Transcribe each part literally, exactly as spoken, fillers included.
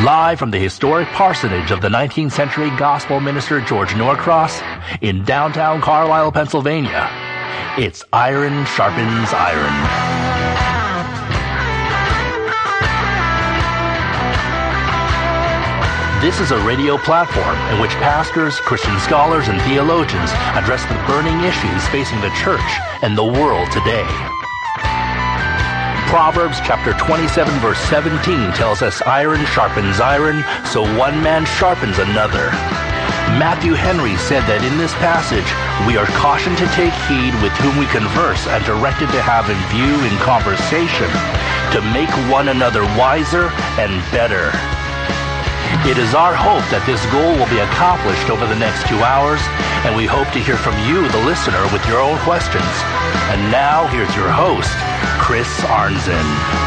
Live from the historic parsonage of the nineteenth century gospel minister George Norcross in downtown Carlisle, Pennsylvania, it's Iron Sharpens Iron. This is a radio platform in which pastors, Christian scholars, and theologians address the burning issues facing the church and the world today. Proverbs chapter twenty-seven verse seventeen tells us iron sharpens iron, so one man sharpens another. Matthew Henry said that in this passage, we are cautioned to take heed with whom we converse and directed to have in view in conversation to make one another wiser and better. It is our hope that this goal will be accomplished over the next two hours, and we hope to hear from you, the listener, with your own questions. And now, here's your host, Chris Arnzen.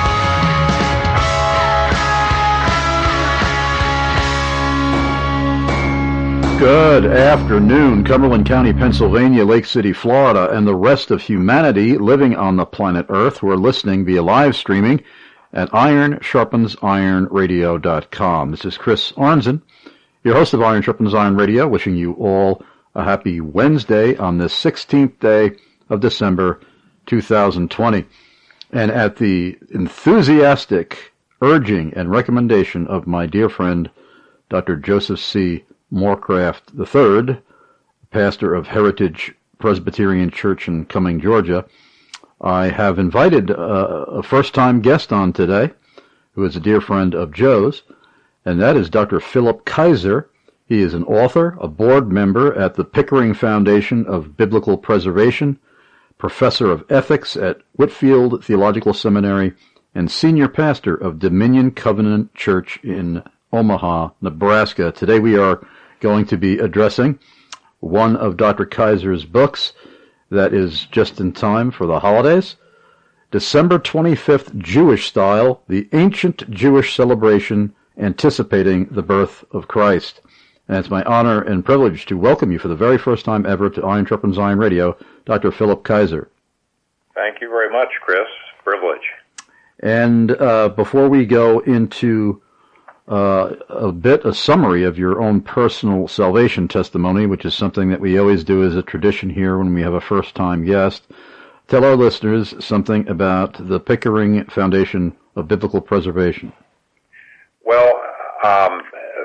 Good afternoon, Cumberland County, Pennsylvania, Lake City, Florida, and the rest of humanity living on the planet Earth who are listening via live streaming at iron sharpens iron radio dot com. This is Chris Arnzen, your host of Iron Sharpens Iron Radio, wishing you all a happy Wednesday on the sixteenth day of December two thousand twenty. And at the enthusiastic urging and recommendation of my dear friend, Doctor Joseph C. Moorcraft the third, pastor of Heritage Presbyterian Church in Cumming, Georgia, I have invited uh, a first-time guest on today, who is a dear friend of Joe's, and that is Doctor Philip Kaiser. He is an author, a board member at the Pickering Foundation of Biblical Preservation, professor of ethics at Whitefield Theological Seminary, and senior pastor of Dominion Covenant Church in Omaha, Nebraska. Today we are going to be addressing one of Doctor Kaiser's books that is just in time for the holidays, December twenty-fifth Jewish Style, the Ancient Jewish Celebration Anticipating the Birth of Christ. And it's my honor and privilege to welcome you for the very first time ever to Iron Sharpens Iron Radio, Doctor Philip Kaiser. Thank you very much, Chris. Privilege. And uh, before we go into uh, a bit, a summary of your own personal salvation testimony, which is something that we always do as a tradition here when we have a first-time guest, tell our listeners something about the Pickering Foundation of Biblical Preservation. Well, um,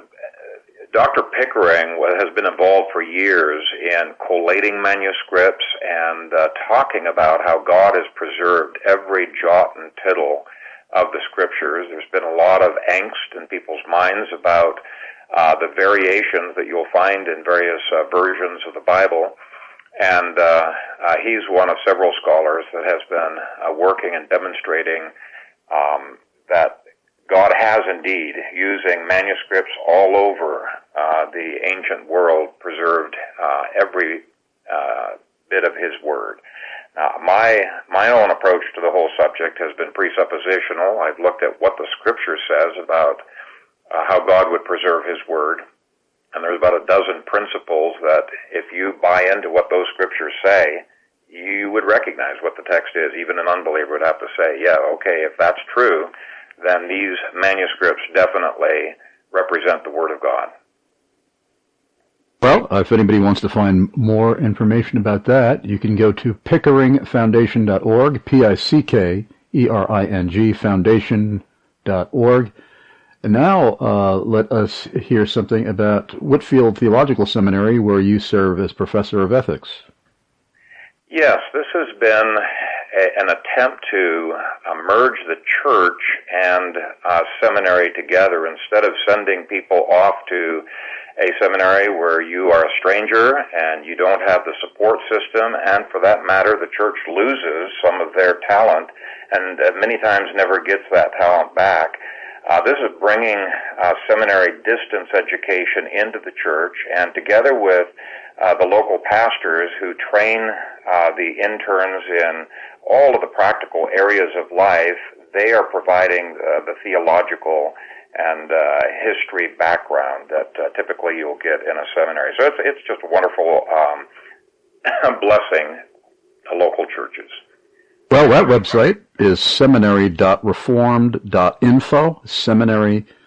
Doctor Pickering has been involved for years in collating manuscripts and uh, talking about how God has preserved every jot and tittle of the Scriptures. There's been a lot of angst in people's minds about uh, the variations that you'll find in various uh, versions of the Bible, and uh, uh, he's one of several scholars that has been uh, working and demonstrating um, that God has indeed, using manuscripts all over uh, the ancient world, preserved uh, every uh, bit of His Word. Now, my my own approach to the whole subject has been presuppositional. I've looked at what the Scripture says about uh, how God would preserve His Word, and there's about a dozen principles that if you buy into what those Scriptures say, you would recognize what the text is. Even an unbeliever would have to say, yeah, okay, if that's true, then these manuscripts definitely represent the Word of God. Well, if anybody wants to find more information about that, you can go to pickering foundation dot org, P I C K E R I N G, foundation dot org. And now uh, let us hear something about Whitefield Theological Seminary, where you serve as professor of ethics. Yes, this has been a, an attempt to uh, merge the church and uh, seminary together instead of sending people off to a seminary where you are a stranger and you don't have the support system, and for that matter, the church loses some of their talent and uh, many times never gets that talent back. Uh, this is bringing uh, seminary distance education into the church, and together with uh, the local pastors who train uh, the interns in all of the practical areas of life, they are providing uh, the theological and uh, history background that uh, typically you'll get in a seminary. So it's it's just a wonderful um, blessing to local churches. Well, that website is seminary dot reformed dot info, seminary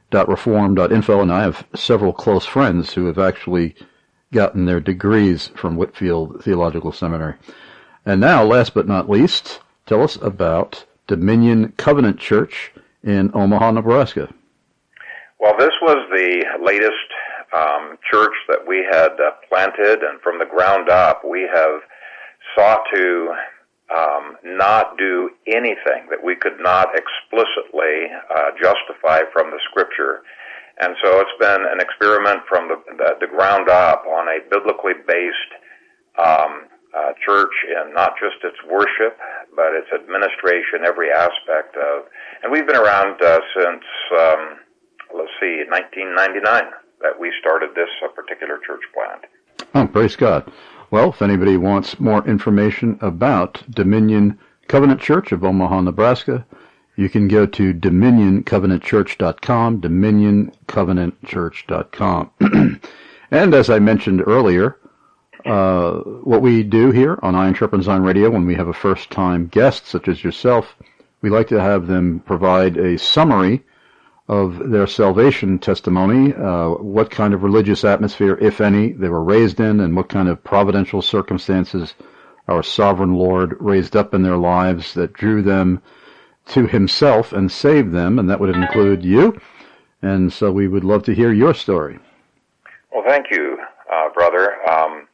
dot reform dot info, and I have several close friends who have actually gotten their degrees from Whitefield Theological Seminary. And now, last but not least, tell us about Dominion Covenant Church in Omaha, Nebraska. Well, this was the latest um, church that we had uh, planted, and from the ground up, we have sought to um, not do anything that we could not explicitly uh, justify from the Scripture. And so it's been an experiment from the, the, the ground up on a biblically based um, uh, church in not just its worship, but its administration, every aspect of. And we've been around uh, since, um, let's see, nineteen ninety-nine that we started this uh, particular church plant. Oh, praise God. Well, if anybody wants more information about Dominion Covenant Church of Omaha, Nebraska, you can go to dominion covenant church dot com, dominion covenant church dot com. And as I mentioned earlier, uh, what we do here on Iron Sharpens Iron Radio when we have a first-time guest such as yourself, we like to have them provide a summary of their salvation testimony, uh, what kind of religious atmosphere, if any, they were raised in, and what kind of providential circumstances our sovereign Lord raised up in their lives that drew them to himself and saved them, and that would include you. And so we would love to hear your story. Well, thank you, uh, brother. Um,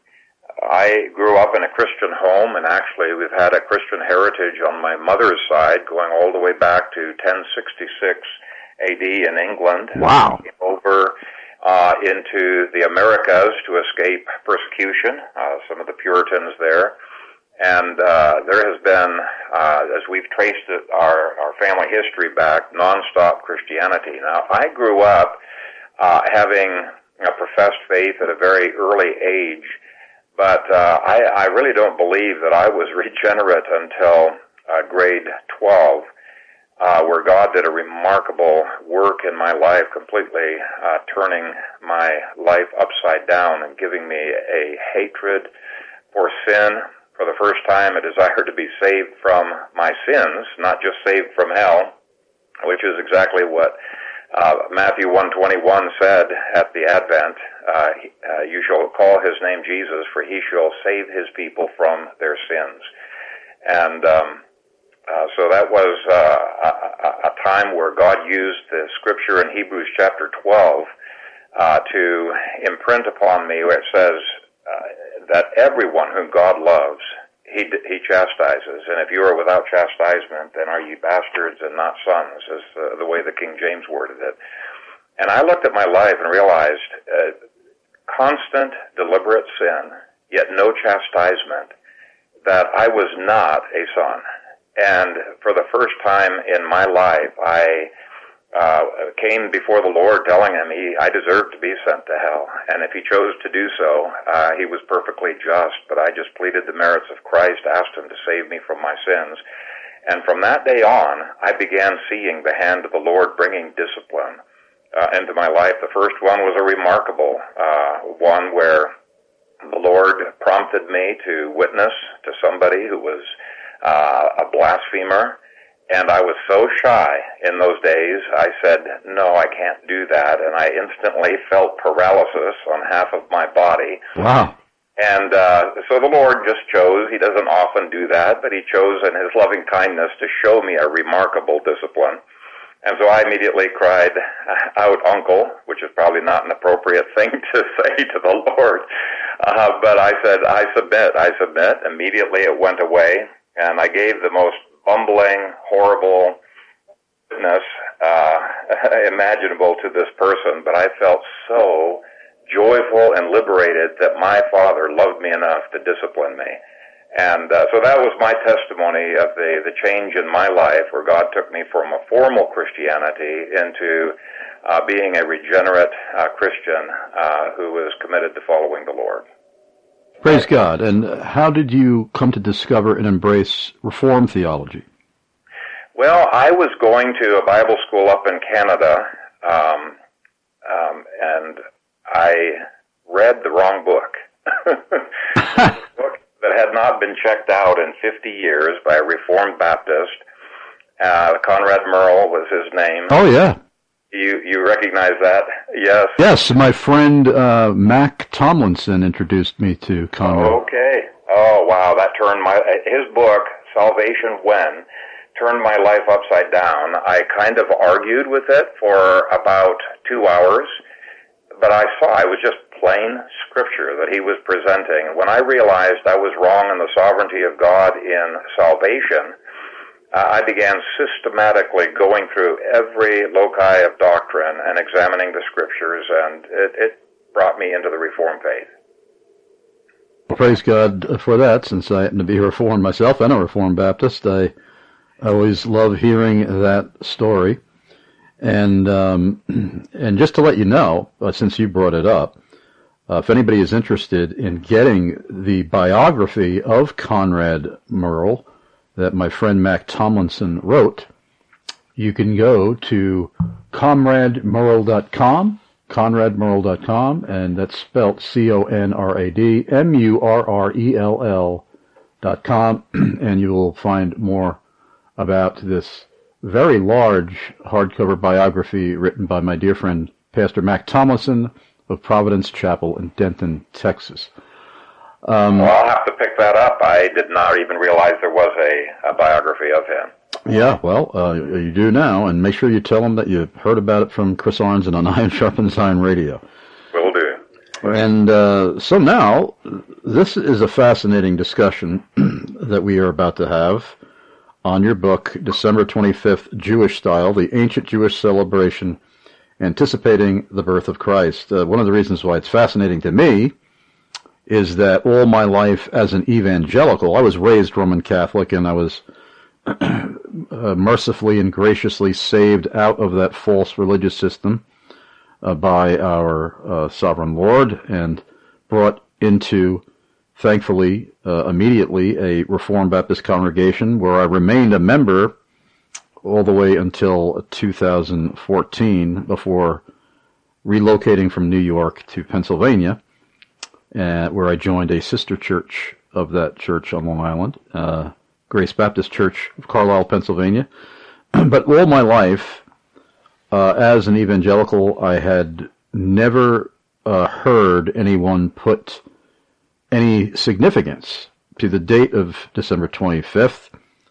I grew up in a Christian home, and actually we've had a Christian heritage on my mother's side going all the way back to ten sixty-six A D in England. Wow. Over uh, into the Americas to escape persecution, uh, some of the Puritans there. And uh, there has been, uh, as we've traced it, our, our family history back, nonstop Christianity. Now, I grew up uh, having a professed faith at a very early age, but uh, I, I really don't believe that I was regenerate until uh, grade twelve, uh, where God did a remarkable work in my life, completely uh, turning my life upside down and giving me a hatred for sin. For the first time, a desire to be saved from my sins, not just saved from hell, which is exactly what uh, Matthew one twenty-one said at the Advent. Uh, uh, you shall call his name Jesus, for he shall save his people from their sins. And um, uh, so that was uh, a, a time where God used the scripture in Hebrews chapter twelve uh, to imprint upon me where it says, Uh, that everyone whom God loves, he he chastises. And if you are without chastisement, then are ye bastards and not sons, is uh, the way the King James worded it. And I looked at my life and realized uh, constant, deliberate sin, yet no chastisement, that I was not a son. And for the first time in my life, I Uh, came before the Lord telling him he, I deserved to be sent to hell. And if he chose to do so, uh, he was perfectly just. But I just pleaded the merits of Christ, asked him to save me from my sins. And from that day on, I began seeing the hand of the Lord bringing discipline uh, into my life. The first one was a remarkable uh, one where the Lord prompted me to witness to somebody who was uh, a blasphemer. And I was so shy in those days, I said, no, I can't do that. And I instantly felt paralysis on half of my body. Wow. And uh, so the Lord just chose, he doesn't often do that, but he chose in his loving kindness to show me a remarkable discipline. And so I immediately cried out, uncle, which is probably not an appropriate thing to say to the Lord. Uh, but I said, I submit, I submit. Immediately it went away, and I gave the most bumbling, horrible witness uh, imaginable to this person, but I felt so joyful and liberated that my Father loved me enough to discipline me. And uh, so that was my testimony of the, the change in my life, where God took me from a formal Christianity into uh, being a regenerate uh, Christian uh, who was committed to following the Lord. Praise God. And how did you come to discover and embrace Reformed theology? Well, I was going to a Bible school up in Canada, um, um, and I read the wrong book. A book that had not been checked out in fifty years by a Reformed Baptist. Uh, Conrad Merle was his name. Oh, yeah. You you recognize that? Yes. Yes, my friend uh, Mac Tomlinson introduced me to Conrad. Okay. Oh, wow, that turned my, his book, Salvation When, turned my life upside down. I kind of argued with it for about two hours, but I saw it was just plain scripture that he was presenting. When I realized I was wrong in the sovereignty of God in salvation, uh, I began systematically going through every loci of doctrine and examining the scriptures, and it, it brought me into the Reformed faith. Praise God for that, since I happen to be a Reformed myself and a Reformed Baptist. I always love hearing that story. And um, and just to let you know, uh, since you brought it up, uh, if anybody is interested in getting the biography of Conrad Murrell that my friend Mac Tomlinson wrote, you can go to conrad murrell dot com, conrad murrell dot com, and that's spelled C O N R A D M U R R E L L dot com, and you will find more about this very large hardcover biography written by my dear friend Pastor Mac Tomlinson of Providence Chapel in Denton, Texas. Um, well, I'll have to pick that up. I did not even realize there was a, a biography of him. Yeah, well, uh, you do now, and make sure you tell them that you heard about it from Chris Arnzen on Iron Sharpens Iron Radio. Will do. And uh, so now, this is a fascinating discussion that we are about to have on your book, December twenty-fifth, Jewish Style, the Ancient Jewish Celebration Anticipating the Birth of Christ. Uh, one of the reasons why it's fascinating to me is that all my life as an evangelical, I was raised Roman Catholic, and I was uh, mercifully and graciously saved out of that false religious system uh, by our uh, sovereign Lord and brought into, thankfully, uh, immediately, a Reformed Baptist congregation where I remained a member all the way until two thousand fourteen before relocating from New York to Pennsylvania, uh, where I joined a sister church of that church on Long Island, uh, Grace Baptist Church of Carlisle, Pennsylvania. But all my life, uh, as an evangelical, I had never uh, heard anyone put any significance to the date of December twenty-fifth.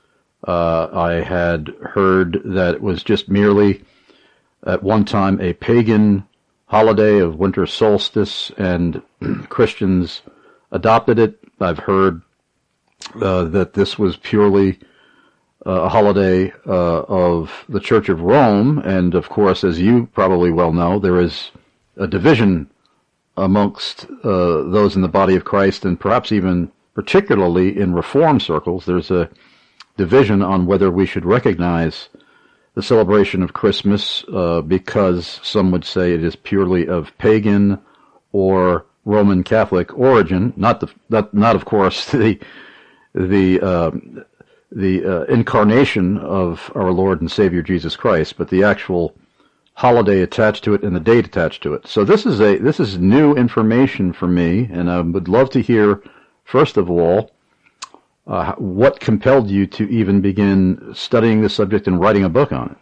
Uh, I had heard that it was just merely, at one time, a pagan holiday of winter solstice, and Christians adopted it. I've heard uh, that this was purely uh, a holiday uh, of the Church of Rome, and of course, as you probably well know, there is a division amongst uh, those in the body of Christ, and perhaps even particularly in Reform circles. There's a division on whether we should recognize the celebration of Christmas uh, because some would say it is purely of pagan or Roman Catholic origin. Not the not, not of course the the uh, the uh, incarnation of our Lord and Savior Jesus Christ, but the actual holiday attached to it and the date attached to it. So this is a this is new information for me, and I would love to hear, first of all, uh, what compelled you to even begin studying this subject and writing a book on it.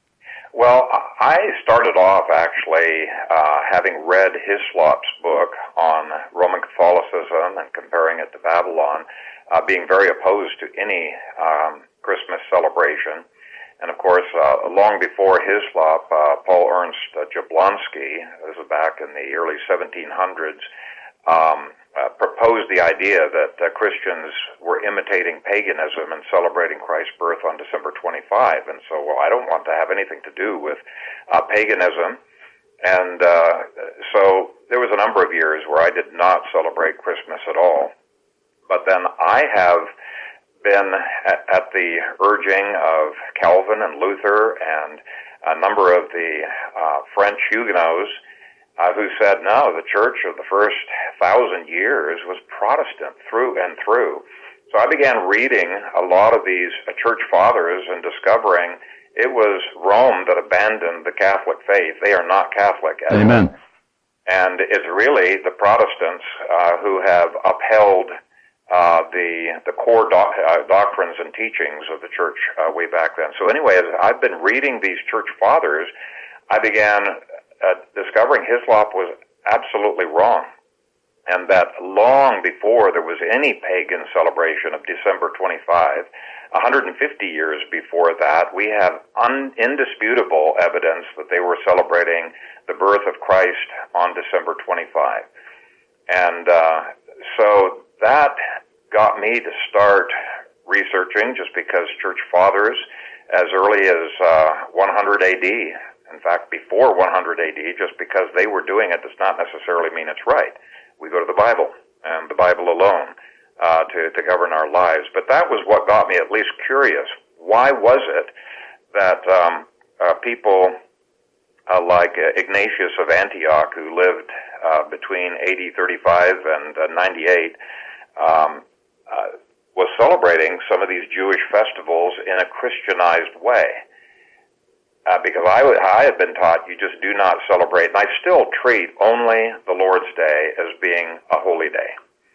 Well, I started off actually uh, having read Hislop's book on Roman Catholicism and comparing it to Babylon, uh, being very opposed to any um, Christmas celebration. And of course, uh, long before Hislop, uh, Paul Ernst uh, Jablonski, this was back in the early seventeen hundreds, um, uh, proposed the idea that uh, Christians were imitating paganism and celebrating Christ's birth on December twenty-fifth. And so, well, I don't want to have anything to do with uh, paganism. And uh, so there was a number of years where I did not celebrate Christmas at all. But then I have been at, at the urging of Calvin and Luther and a number of the uh, French Huguenots uh, who said, no, the church of the first thousand years was Protestant through and through. So I began reading a lot of these uh, church fathers and discovering it was Rome that abandoned the Catholic faith. They are not Catholic at Amen. all. And it's really the Protestants uh, who have upheld Uh, the the core doc, uh, doctrines and teachings of the church uh, way back then. So anyway, as I've been reading these church fathers, I began uh, discovering Hislop was absolutely wrong, and that long before there was any pagan celebration of December twenty-fifth, one hundred fifty years before that, we have un- indisputable evidence that they were celebrating the birth of Christ on December twenty-fifth. And uh, so that got me to start researching, just because church fathers, as early as uh, one hundred A D, in fact, before one hundred A D, just because they were doing it does not necessarily mean it's right. We go to the Bible, and the Bible alone, uh, to, to govern our lives. But that was what got me at least curious. Why was it that um, uh, people uh, like uh, Ignatius of Antioch, who lived uh, between A D thirty-five and uh, ninety-eight, um, uh, was celebrating some of these Jewish festivals in a Christianized way? Uh, because I, I had been taught you just do not celebrate, and I still treat only the Lord's Day as being a holy day.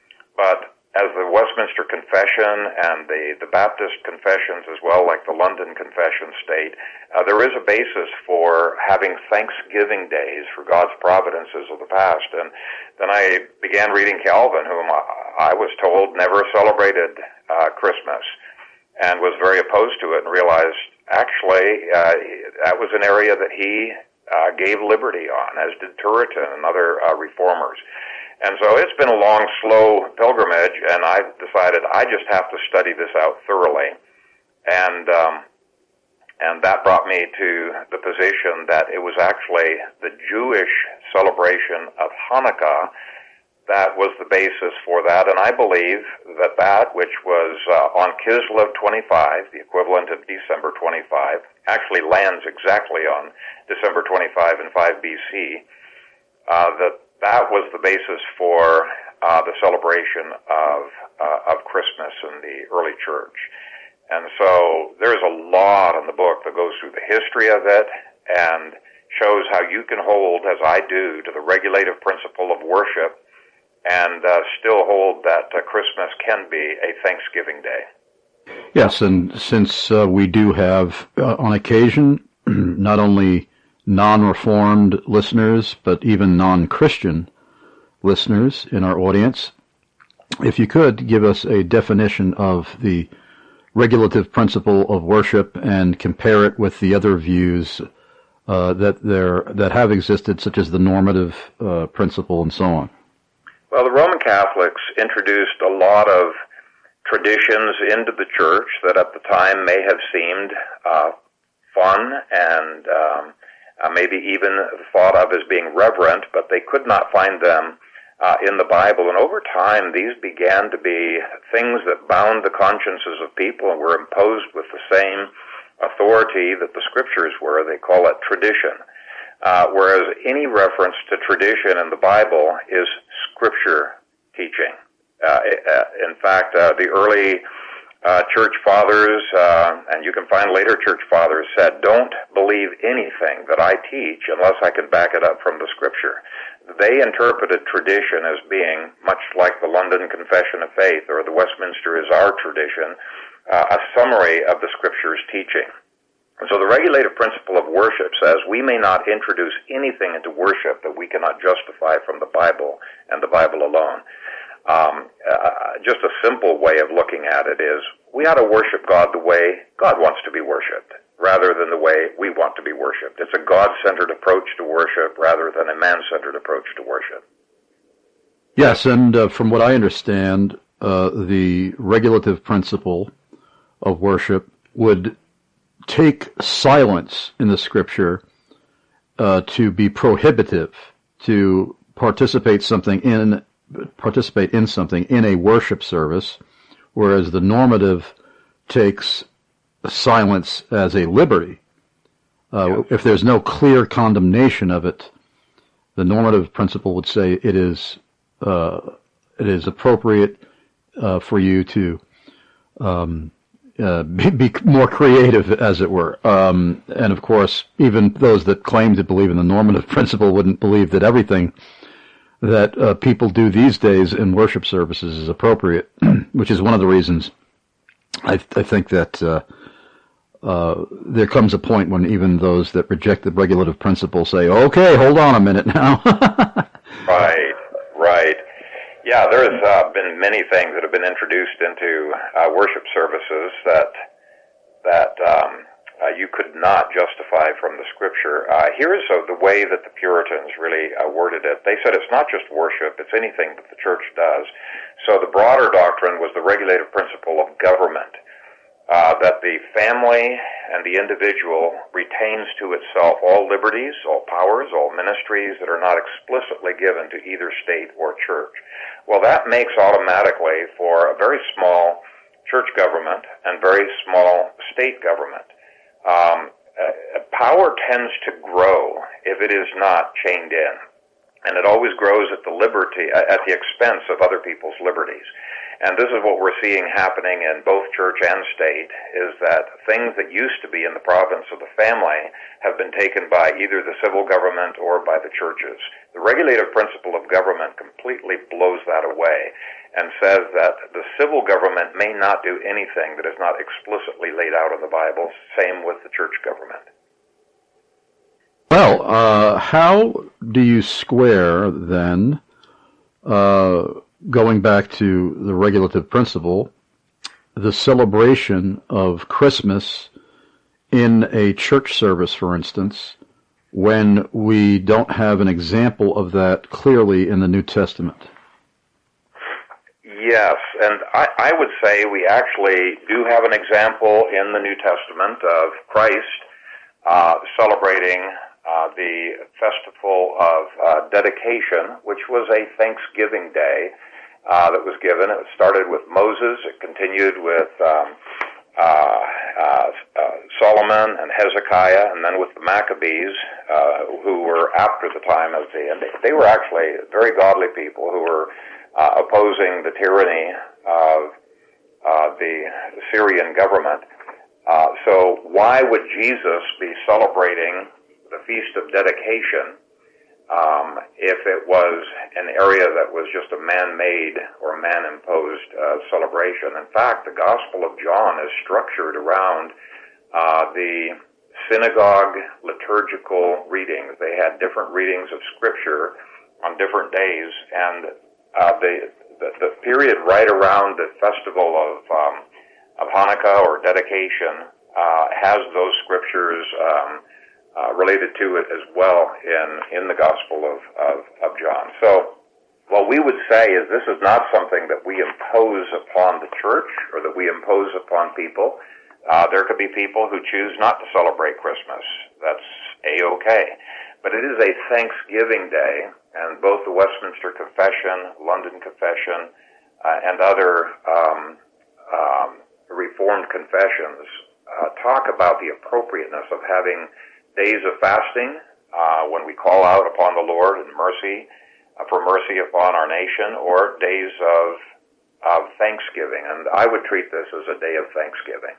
But as the Westminster Confession and the, the Baptist confessions as well, like the London Confession state, uh, there is a basis for having Thanksgiving days for God's providences of the past. And then I began reading Calvin, whom I, I was told never celebrated uh, Christmas, and was very opposed to it, and realized actually uh, that was an area that he uh, gave liberty on, as did Turretin and other uh, reformers. And so it's been a long, slow pilgrimage, and I decided I just have to study this out thoroughly. And um, and that brought me to the position that it was actually the Jewish celebration of Hanukkah that was the basis for that. And I believe that that, which was uh, on Kislev twenty-five, the equivalent of December twenty-five, actually lands exactly on December twenty-five in five B C, uh, that that was the basis for uh, the celebration of uh, of Christmas in the early church. And so there's a lot in the book that goes through the history of it and shows how you can hold, as I do, to the regulative principle of worship and uh, still hold that uh, Christmas can be a Thanksgiving day. Yes, and since uh, we do have, uh, on occasion, not only non-Reformed listeners, but even non-Christian listeners in our audience, if you could give us a definition of the regulative principle of worship and compare it with the other views uh, that there that have existed, such as the normative uh, principle and so on. Well, the Roman Catholics introduced a lot of traditions into the church that at the time may have seemed uh, fun and um, uh, maybe even thought of as being reverent, but they could not find them uh, in the Bible. And over time, these began to be things that bound the consciences of people and were imposed with the same authority that the Scriptures were. They call it tradition. Uh, whereas any reference to tradition in the Bible is Scripture teaching. Uh, in fact, uh, the early uh, church fathers, uh, and you can find later church fathers, said, don't believe anything that I teach unless I can back it up from the Scripture. They interpreted tradition as being, much like the London Confession of Faith or the Westminster is our tradition, uh, a summary of the Scripture's teaching. And so the regulative principle of worship says we may not introduce anything into worship that we cannot justify from the Bible and the Bible alone. Um, uh, just a simple way of looking at it is we ought to worship God the way God wants to be worshipped, rather than the way we want to be worshipped. It's a God-centered approach to worship rather than a man-centered approach to worship. Yes, and uh, from what I understand, uh, the regulative principle of worship would take silence in the Scripture uh, to be prohibitive, to participate something in participate in something in a worship service, whereas the normative takes silence as a liberty. Uh, yeah. If there's no clear condemnation of it, the normative principle would say it is uh, it is appropriate uh, for you to um, Uh, be, be more creative, as it were. Um, and of course, even those that claim to believe in the normative principle wouldn't believe that everything that uh, people do these days in worship services is appropriate, which is one of the reasons I, I think that uh, uh, there comes a point when even those that reject the regulative principle say, okay, hold on a minute now. Right, right. Yeah, there's uh, been many things that have been introduced into uh, worship services that that um, uh, you could not justify from the Scripture. Uh, here's uh, the way that the Puritans really uh, worded it. They said it's not just worship, it's anything that the church does. So the broader doctrine was the regulative principle of government, uh, that the family and the individual retains to itself all liberties, all powers, all ministries that are not explicitly given to either state or church. Well, that makes automatically for a very small church government and very small state government. Um, uh, power tends to grow if it is not chained in, and it always grows at the liberty, at the expense of other people's liberties. And this is what we're seeing happening in both church and state, is that things that used to be in the province of the family have been taken by either the civil government or by the churches. The regulative principle of government completely blows that away and says that the civil government may not do anything that is not explicitly laid out in the Bible. Same with the church government. Well, uh, how do you square, then, uh, going back to the regulative principle, the celebration of Christmas in a church service, for instance, when we don't have an example of that clearly in the New Testament? Yes, and I, I would say we actually do have an example in the New Testament of Christ uh, celebrating uh, the festival of uh, dedication, which was a Thanksgiving day uh, that was given. It started with Moses, it continued with um, uh, uh, uh, Solomon and Hezekiah, and then with the Maccabees, uh, who were after the time of the, and they, they were actually very godly people who were uh, opposing the tyranny of uh, the Syrian government. Uh, so why would Jesus be celebrating the Feast of Dedication um, if it was an area that was just a man-made or man-imposed uh, celebration? In fact, the Gospel of John is structured around uh, the synagogue liturgical readings. They had different readings of Scripture on different days, and uh, the, the the period right around the festival of um, of Hanukkah or dedication uh, has those scriptures um, uh, related to it as well in, in the Gospel of, of, of John. So what we would say is this is not something that we impose upon the church or that we impose upon people. Uh, there could be people who choose not to celebrate Christmas. That's A-okay. But it is a Thanksgiving day, and both the Westminster Confession, London Confession, uh, and other um, um, Reformed confessions uh, talk about the appropriateness of having days of fasting uh, when we call out upon the Lord in mercy, uh, for mercy upon our nation, or days of, of Thanksgiving. And I would treat this as a day of Thanksgiving.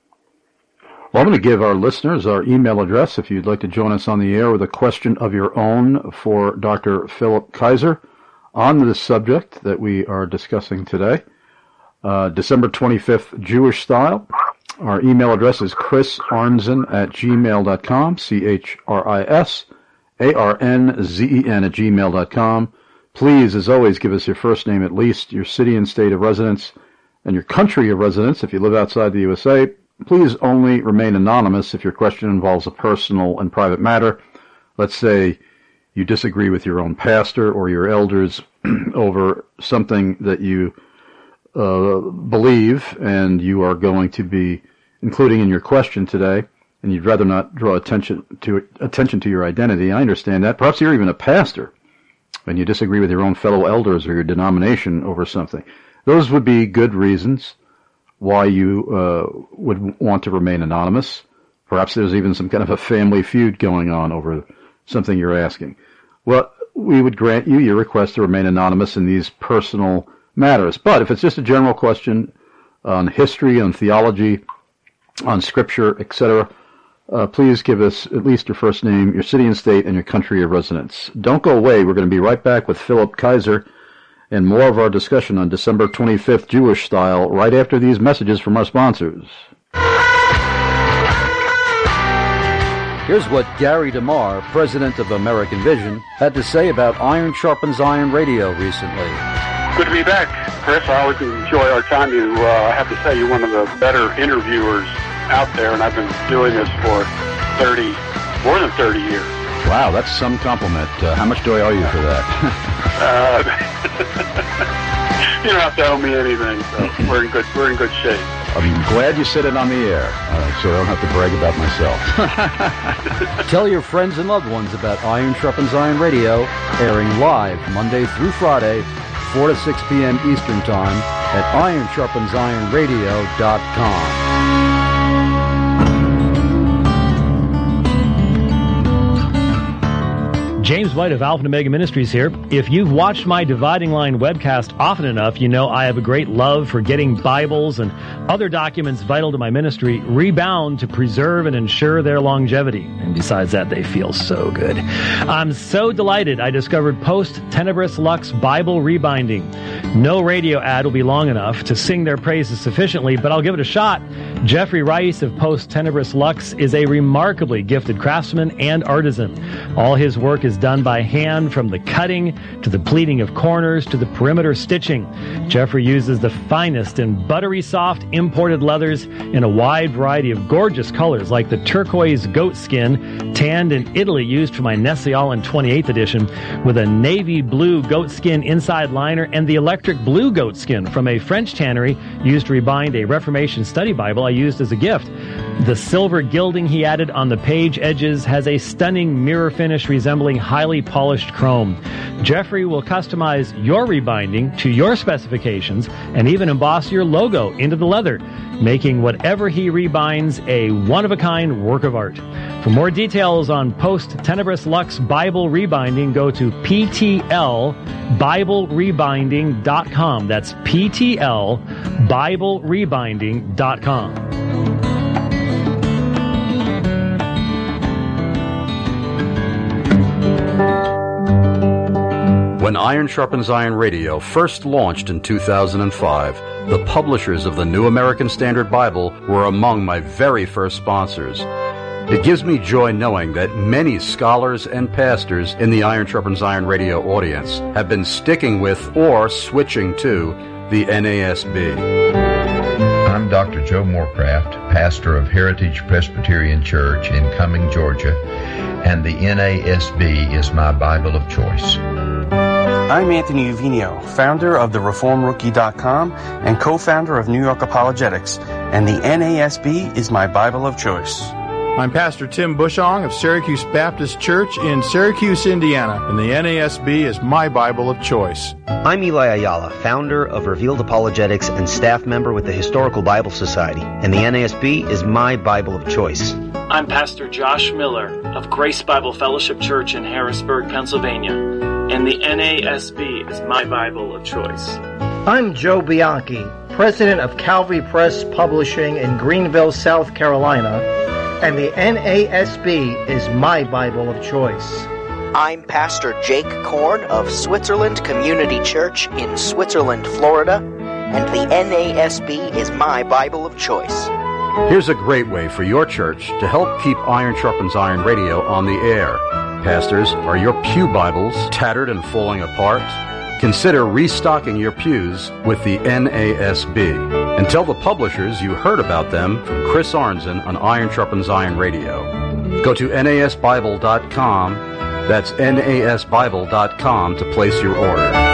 Well, I'm going to give our listeners our email address if you'd like to join us on the air with a question of your own for Doctor Philip Kaiser on this subject that we are discussing today. Uh, December twenty-fifth, Jewish style. Our email address is chris arnzen at gmail dot com, C H R I S A R N Z E N at gmail dot com. Please, as always, give us your first name at least, your city and state of residence, and your country of residence if you live outside the U S A. Please only remain anonymous if your question involves a personal and private matter. Let's say you disagree with your own pastor or your elders over something that you Uh, believe, and you are going to be including in your question today, and you'd rather not draw attention to attention to your identity. I understand that. Perhaps you're even a pastor, and you disagree with your own fellow elders or your denomination over something. Those would be good reasons why you uh, would want to remain anonymous. Perhaps there's even some kind of a family feud going on over something you're asking. Well, we would grant you your request to remain anonymous in these personal matters. But if it's just a general question on history, on theology, on scripture, et cetera, uh, please give us at least your first name, your city and state, and your country of residence. Don't go away. We're going to be right back with Philip Kaiser and more of our discussion on December twenty-fifth, Jewish style, right after these messages from our sponsors. Here's what Gary DeMar, president of American Vision, had to say about Iron Sharpens Iron Radio recently. Good to be back, Chris. I always enjoy our time. You, uh, I have to say, you're one of the better interviewers out there, and I've been doing this for thirty, more than thirty years. Wow, that's some compliment. Uh, how much do I owe you for that? uh, you don't have to owe me anything, so we're in good, we're in good shape. I'm glad you said it on the air, uh, so I don't have to brag about myself. Tell your friends and loved ones about Iron Sharpens Iron Radio, airing live Monday through Friday, four to six p.m. Eastern Time at iron sharpens iron radio dot com. James White of Alpha and Omega Ministries here. If you've watched my Dividing Line webcast often enough, you know I have a great love for getting Bibles and other documents vital to my ministry rebound to preserve and ensure their longevity. And besides that, they feel so good. I'm so delighted I discovered Post Tenebris Lux Bible Rebinding. No radio ad will be long enough to sing their praises sufficiently, but I'll give it a shot. Jeffrey Rice of Post Tenebris Lux is a remarkably gifted craftsman and artisan. All his work is done by hand, from the cutting to the pleating of corners to the perimeter stitching. Jeffrey uses the finest and buttery soft imported leathers in a wide variety of gorgeous colors, like the turquoise goat skin tanned in Italy used for my Nestle Island twenty-eighth edition, with a navy blue goat skin inside liner, and the electric blue goat skin from a French tannery used to rebind a Reformation study Bible I used as a gift. The silver gilding he added on the page edges has a stunning mirror finish resembling highly polished chrome. Jeffrey will customize your rebinding to your specifications and even emboss your logo into the leather, making whatever he rebinds a one-of-a-kind work of art. For more details on Post Tenebris Lux Bible Rebinding, go to p t l bible rebinding dot com. That's p t l bible rebinding dot com. When Iron Sharpens Iron Radio first launched in two thousand five, the publishers of the New American Standard Bible were among my very first sponsors. It gives me joy knowing that many scholars and pastors in the Iron Sharpens Iron Radio audience have been sticking with or switching to the N A S B. I'm Doctor Joe Morecraft, pastor of Heritage Presbyterian Church in Cumming, Georgia, and the N A S B is my Bible of choice. I'm Anthony Uvino, founder of the reform rookie dot com and co-founder of New York Apologetics, and the N A S B is my Bible of choice. I'm Pastor Tim Bushong of Syracuse Baptist Church in Syracuse, Indiana, and the N A S B is my Bible of choice. I'm Eli Ayala, founder of Revealed Apologetics and staff member with the Historical Bible Society, and the N A S B is my Bible of choice. I'm Pastor Josh Miller of Grace Bible Fellowship Church in Harrisburg, Pennsylvania, and the N A S B is my Bible of choice. I'm Joe Bianchi, president of Calvary Press Publishing in Greenville, South Carolina, and the N A S B is my Bible of choice. I'm Pastor Jake Korn of Switzerland Community Church in Switzerland, Florida, and the N A S B is my Bible of choice. Here's a great way for your church to help keep Iron Sharpens Iron Radio on the air. Pastors, are your pew Bibles tattered and falling apart? Consider restocking your pews with the N A S B. And tell the publishers you heard about them from Chris Arnzen on Iron Sharpens Iron Radio. Go to N A S Bible dot com. That's N A S Bible dot com to place your order.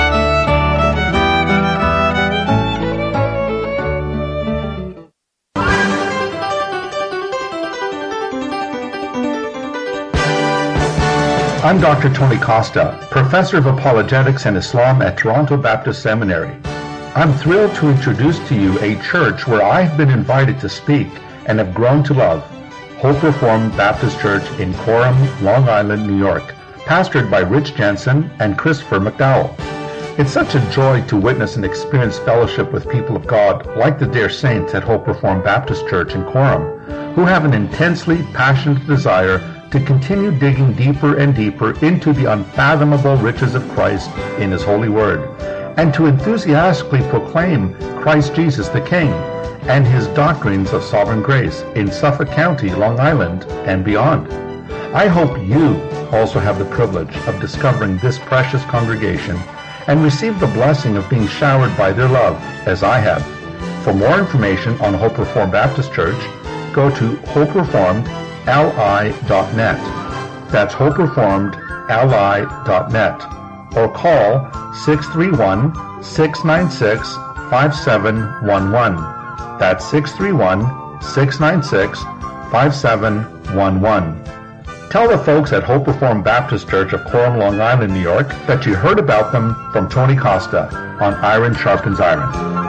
I'm Doctor Tony Costa, Professor of Apologetics and Islam at Toronto Baptist Seminary. I'm thrilled to introduce to you a church where I've been invited to speak and have grown to love, Hope Reformed Baptist Church in Coram, Long Island, New York, pastored by Rich Jensen and Christopher McDowell. It's such a joy to witness and experience fellowship with people of God like the dear saints at Hope Reformed Baptist Church in Coram, who have an intensely passionate desire to continue digging deeper and deeper into the unfathomable riches of Christ in His holy word, and to enthusiastically proclaim Christ Jesus the King and His doctrines of sovereign grace in Suffolk County, Long Island, and beyond. I hope you also have the privilege of discovering this precious congregation and receive the blessing of being showered by their love, as I have. For more information on Hope Reformed Baptist Church, go to hope reformed l i dot net. That's hope reformed l i dot net. Or call six three one, six nine six, five seven one one. That's six three one, six nine six, five seven one one. Tell the folks at Hope Reformed Baptist Church of Coram, Long Island, New York, that you heard about them from Tony Costa on Iron Sharpens Iron.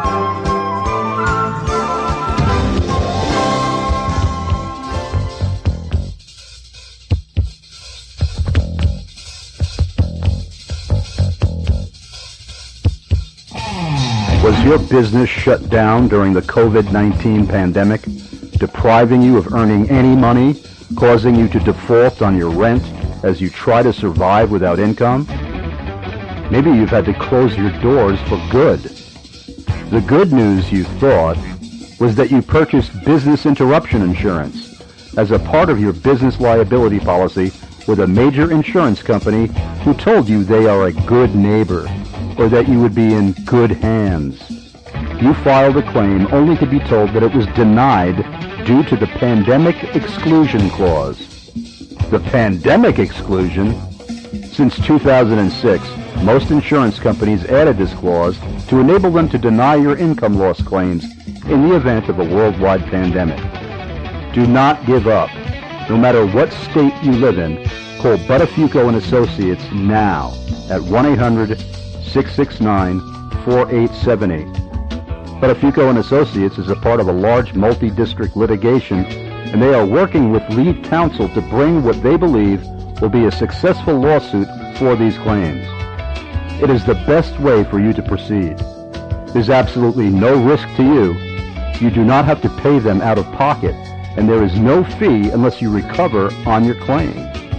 Was your business shut down during the covid nineteen pandemic, depriving you of earning any money, causing you to default on your rent as you try to survive without income? Maybe you've had to close your doors for good. The good news, you thought, was that you purchased business interruption insurance as a part of your business liability policy with a major insurance company who told you they are a good neighbor or that you would be in good hands. You filed a claim only to be told that it was denied due to the Pandemic Exclusion Clause. The Pandemic Exclusion? Since two thousand six, most insurance companies added this clause to enable them to deny your income loss claims in the event of a worldwide pandemic. Do not give up. No matter what state you live in, call Buttafuoco and Associates now at one eight hundred, six six nine, four eight seven eight. Buttafuoco and Associates is a part of a large multi-district litigation, and they are working with lead counsel to bring what they believe will be a successful lawsuit for these claims. It is the best way for you to proceed. There's absolutely no risk to you. You do not have to pay them out of pocket, and there is no fee unless you recover on your claim.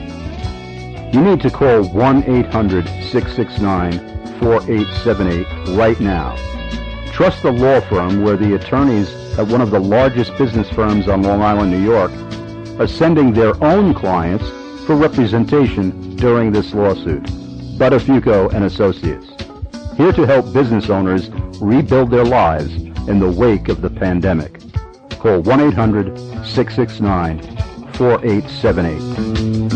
You need to call one eight hundred, six six nine, four eight seven eight right now. Trust the law firm where the attorneys at one of the largest business firms on Long Island, New York, are sending their own clients for representation during this lawsuit. Buttafuoco and Associates, here to help business owners rebuild their lives in the wake of the pandemic. Call one eight hundred, six six nine, four eight seven eight.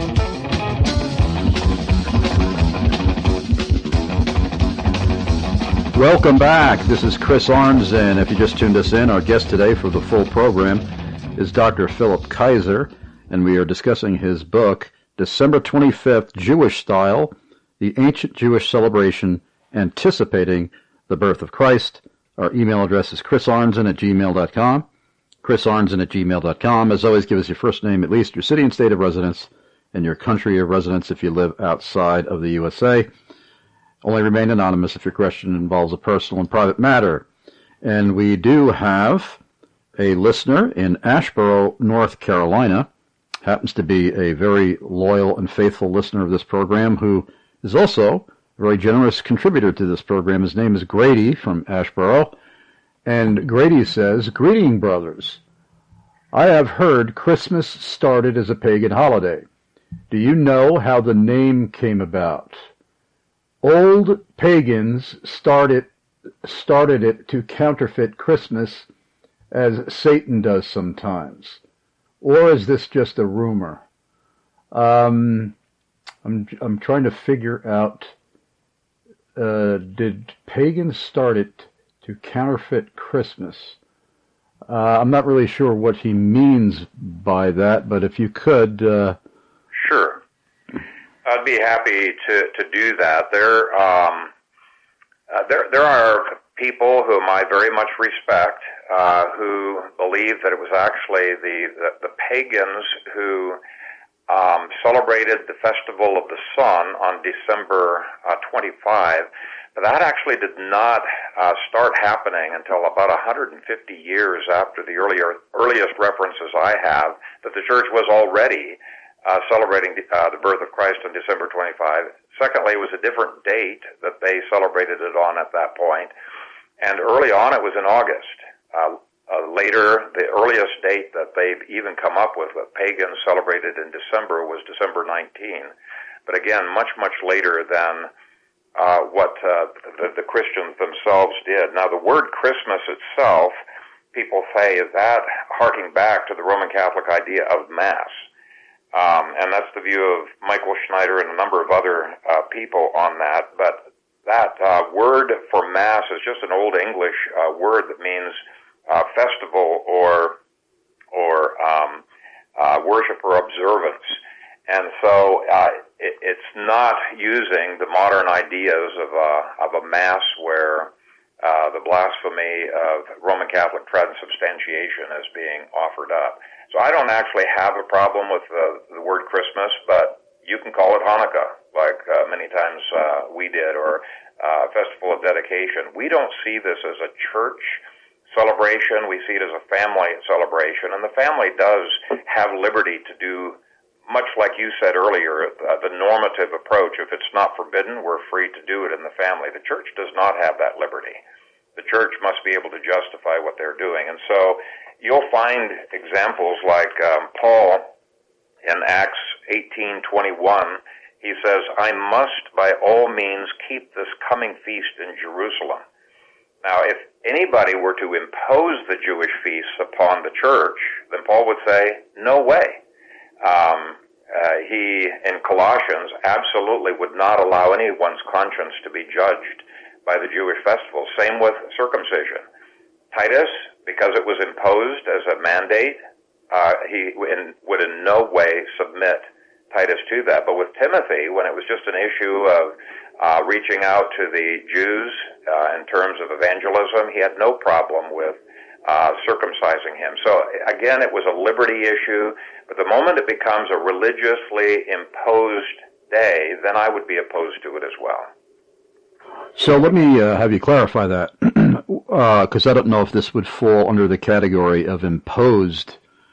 Welcome back. This is Chris Arnes, and if you just tuned us in, our guest today for the full program is Doctor Philip Kaiser, and we are discussing his book, December twenty-fifth, Jewish Style, the Ancient Jewish Celebration Anticipating the Birth of Christ. Our email address is chrisarnesen at gmail dot com, chrisarnesen at gmail dot com. As always, give us your first name, at least your city and state of residence, and your country of residence if you live outside of the U S A. Only remain anonymous if your question involves a personal and private matter. And we do have a listener in Asheboro, North Carolina, happens to be a very loyal and faithful listener of this program, who is also a very generous contributor to this program. His name is Grady from Asheboro. And Grady says, "Greeting, brothers. I have heard Christmas started as a pagan holiday. Do you know how the name came about? Old pagans started started it to counterfeit Christmas, as Satan does sometimes. Or is this just a rumor?" Um, I'm I'm trying to figure out. Uh, did pagans start it to counterfeit Christmas? Uh, I'm not really sure what he means by that, but if you could. Uh, sure. I'd be happy to, to do that. There, um, uh, there, there are people whom I very much respect uh, who believe that it was actually the the, the pagans who um, celebrated the festival of the sun on December uh, twenty-fifth. But that actually did not uh, start happening until about one hundred fifty years after the earlier earliest references I have that the church was already Uh, celebrating the, uh, the birth of Christ on December twenty-fifth. Secondly, it was a different date that they celebrated it on at that point. And early on, it was in August. Uh, uh, later, the earliest date that they've even come up with that pagans celebrated in December was December nineteenth. But again, much, much later than uh, what uh, the, the Christians themselves did. Now, the word Christmas itself, people say, is that harking back to the Roman Catholic idea of Mass. Um, and that's the view of Michael Schneider and a number of other uh, people on that. But that uh, word for Mass is just an Old English uh, word that means uh, festival or or um, uh, worship or observance. And so uh, it, it's not using the modern ideas of a, of a Mass where uh, the blasphemy of Roman Catholic transubstantiation is being offered up. So I don't actually have a problem with the, the word Christmas, but you can call it Hanukkah, like uh, many times uh, we did, or uh, Festival of Dedication. We don't see this as a church celebration. We see it as a family celebration, and the family does have liberty to do, much like you said earlier, uh, the normative approach. If it's not forbidden, we're free to do it in the family. The church does not have that liberty. The church must be able to justify what they're doing. And so you'll find examples like um, Paul in Acts eighteen twenty-one. He says, I must by all means keep this coming feast in Jerusalem. Now, if anybody were to impose the Jewish feasts upon the church, then Paul would say, no way. Um, uh, he, in Colossians, absolutely would not allow anyone's conscience to be judged by the Jewish festivals. Same with circumcision. Titus, because it was imposed as a mandate, uh, he in, would in no way submit Titus to that. But with Timothy, when it was just an issue of uh, reaching out to the Jews uh, in terms of evangelism, he had no problem with uh, circumcising him. So again, it was a liberty issue. But the moment it becomes a religiously imposed day, then I would be opposed to it as well. So let me uh, have you clarify that, because uh, I don't know if this would fall under the category of imposed,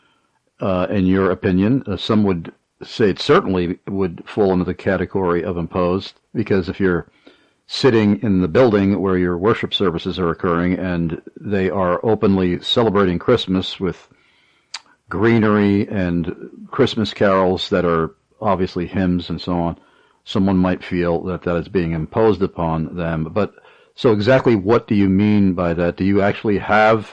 uh, in your opinion. Uh, some would say it certainly would fall under the category of imposed, because if you're sitting in the building where your worship services are occurring and they are openly celebrating Christmas with greenery and Christmas carols that are obviously hymns and so on, someone might feel that that is being imposed upon them. But so exactly what do you mean by that? Do you actually have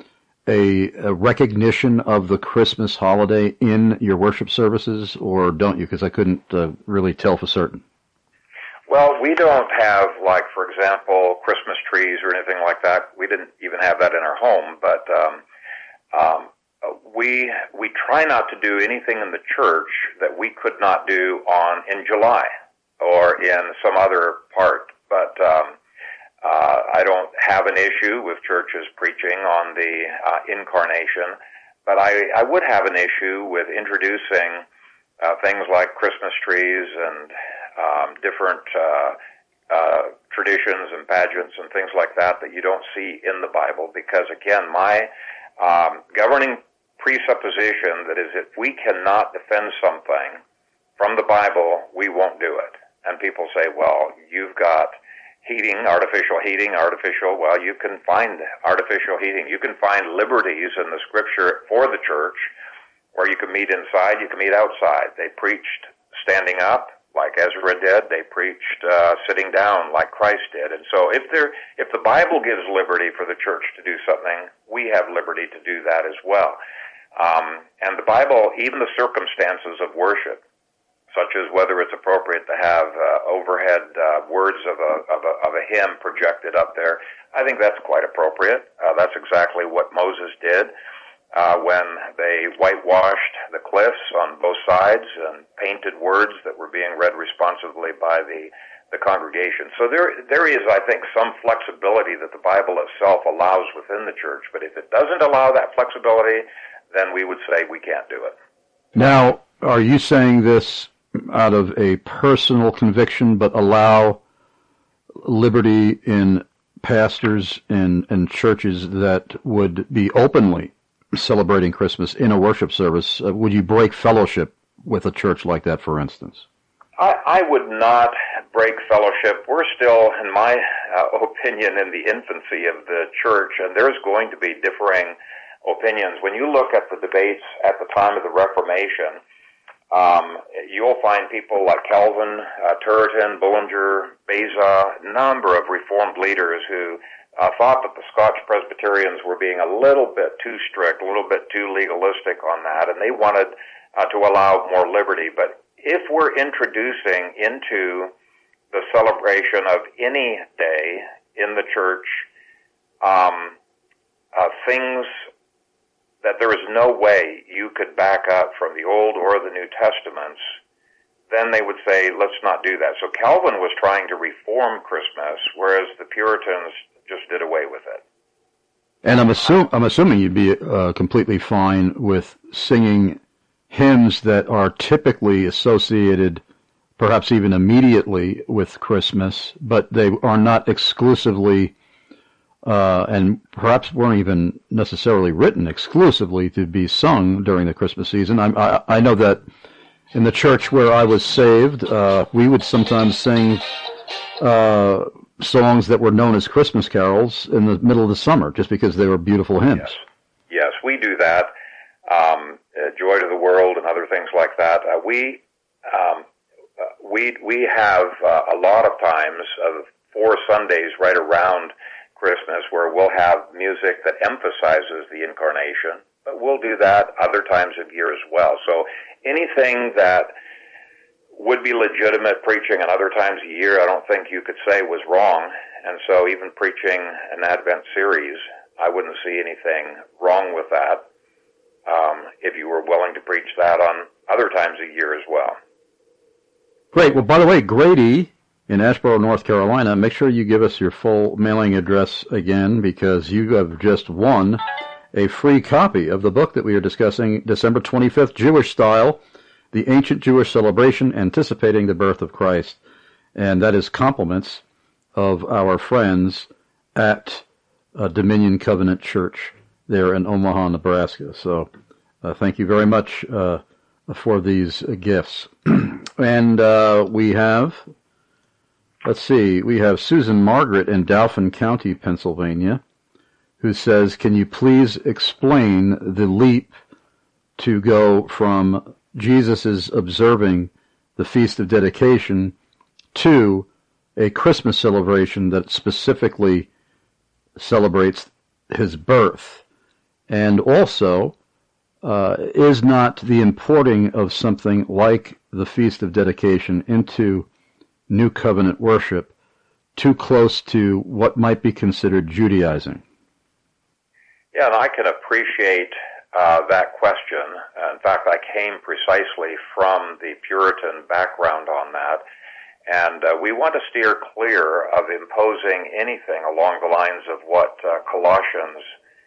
a, a recognition of the Christmas holiday in your worship services, or don't you? Because I couldn't uh, really tell for certain. Well, we don't have, like, for example, Christmas trees or anything like that. We didn't even have that in our home, but um, um, we we try not to do anything in the church that we could not do on in July or in some other part. But um, uh, I don't have an issue with churches preaching on the uh, incarnation, but I, I would have an issue with introducing uh, things like Christmas trees and um, different uh, uh, traditions and pageants and things like that that you don't see in the Bible, because, again, my um, governing presupposition that is if we cannot defend something from the Bible, we won't do it. And people say, well, you've got heating, artificial heating, artificial, well, you can find artificial heating. You can find liberties in the Scripture for the church where you can meet inside, you can meet outside. They preached standing up, like Ezra did. They preached uh, sitting down, like Christ did. And so if there, if the Bible gives liberty for the church to do something, we have liberty to do that as well. Um, and the Bible, even the circumstances of worship, such as whether it's appropriate to have uh, overhead uh, words of a, of a of a hymn projected up there, I think that's quite appropriate. Uh, that's exactly what Moses did uh, when they whitewashed the cliffs on both sides and painted words that were being read responsively by the the congregation. So there there is, I think, some flexibility that the Bible itself allows within the church. But if it doesn't allow that flexibility, then we would say we can't do it. Now, are you saying this out of a personal conviction, but allow liberty in pastors and, and churches that would be openly celebrating Christmas in a worship service? Uh, would you break fellowship with a church like that, for instance? I, I would not break fellowship. We're still, in my uh, opinion, in the infancy of the church, and there's going to be differing opinions. When you look at the debates at the time of the Reformation, um, you'll find people like Calvin, uh, Turretin, Bullinger, Beza, a number of Reformed leaders who uh, thought that the Scotch Presbyterians were being a little bit too strict, a little bit too legalistic on that, and they wanted uh, to allow more liberty. But if we're introducing into the celebration of any day in the church um, uh, things that there is no way you could back up from the Old or the New Testaments, then they would say, let's not do that. So Calvin was trying to reform Christmas, whereas the Puritans just did away with it. And I'm, assume, I'm assuming you'd be uh, completely fine with singing hymns that are typically associated, perhaps even immediately, with Christmas, but they are not exclusively, uh, and perhaps weren't even necessarily written exclusively to be sung during the Christmas season. I, I, I know that in the church where I was saved, uh, we would sometimes sing uh, songs that were known as Christmas carols in the middle of the summer, just because they were beautiful hymns. Yes, yes, we do that. Um, uh, Joy to the World and other things like that. Uh, we um, uh, we we have uh, a lot of times of four Sundays right around Christmas where we'll have music that emphasizes the incarnation, but we'll do that other times of year as well. So anything that would be legitimate preaching at other times of year, I don't think you could say was wrong. And so even preaching an Advent series, I wouldn't see anything wrong with that. Um, if you were willing to preach that on other times of year as well. Great. Well, by the way, Grady in Asheboro, North Carolina, make sure you give us your full mailing address again, because you have just won a free copy of the book that we are discussing, December twenty-fifth, Jewish Style, The Ancient Jewish Celebration Anticipating the Birth of Christ. And that is compliments of our friends at uh, Dominion Covenant Church there in Omaha, Nebraska. So uh, thank you very much uh, for these uh, gifts. And uh, we have, let's see, we have Susan Margaret in Dauphin County, Pennsylvania, who says, can you please explain the leap to go from Jesus' observing the Feast of Dedication to a Christmas celebration that specifically celebrates his birth? And also, uh, is not the importing of something like the Feast of Dedication into New Covenant worship too close to what might be considered Judaizing? Yeah, and I can appreciate uh, that question. In fact, I came precisely from the Puritan background on that. And uh, we want to steer clear of imposing anything along the lines of what uh, Colossians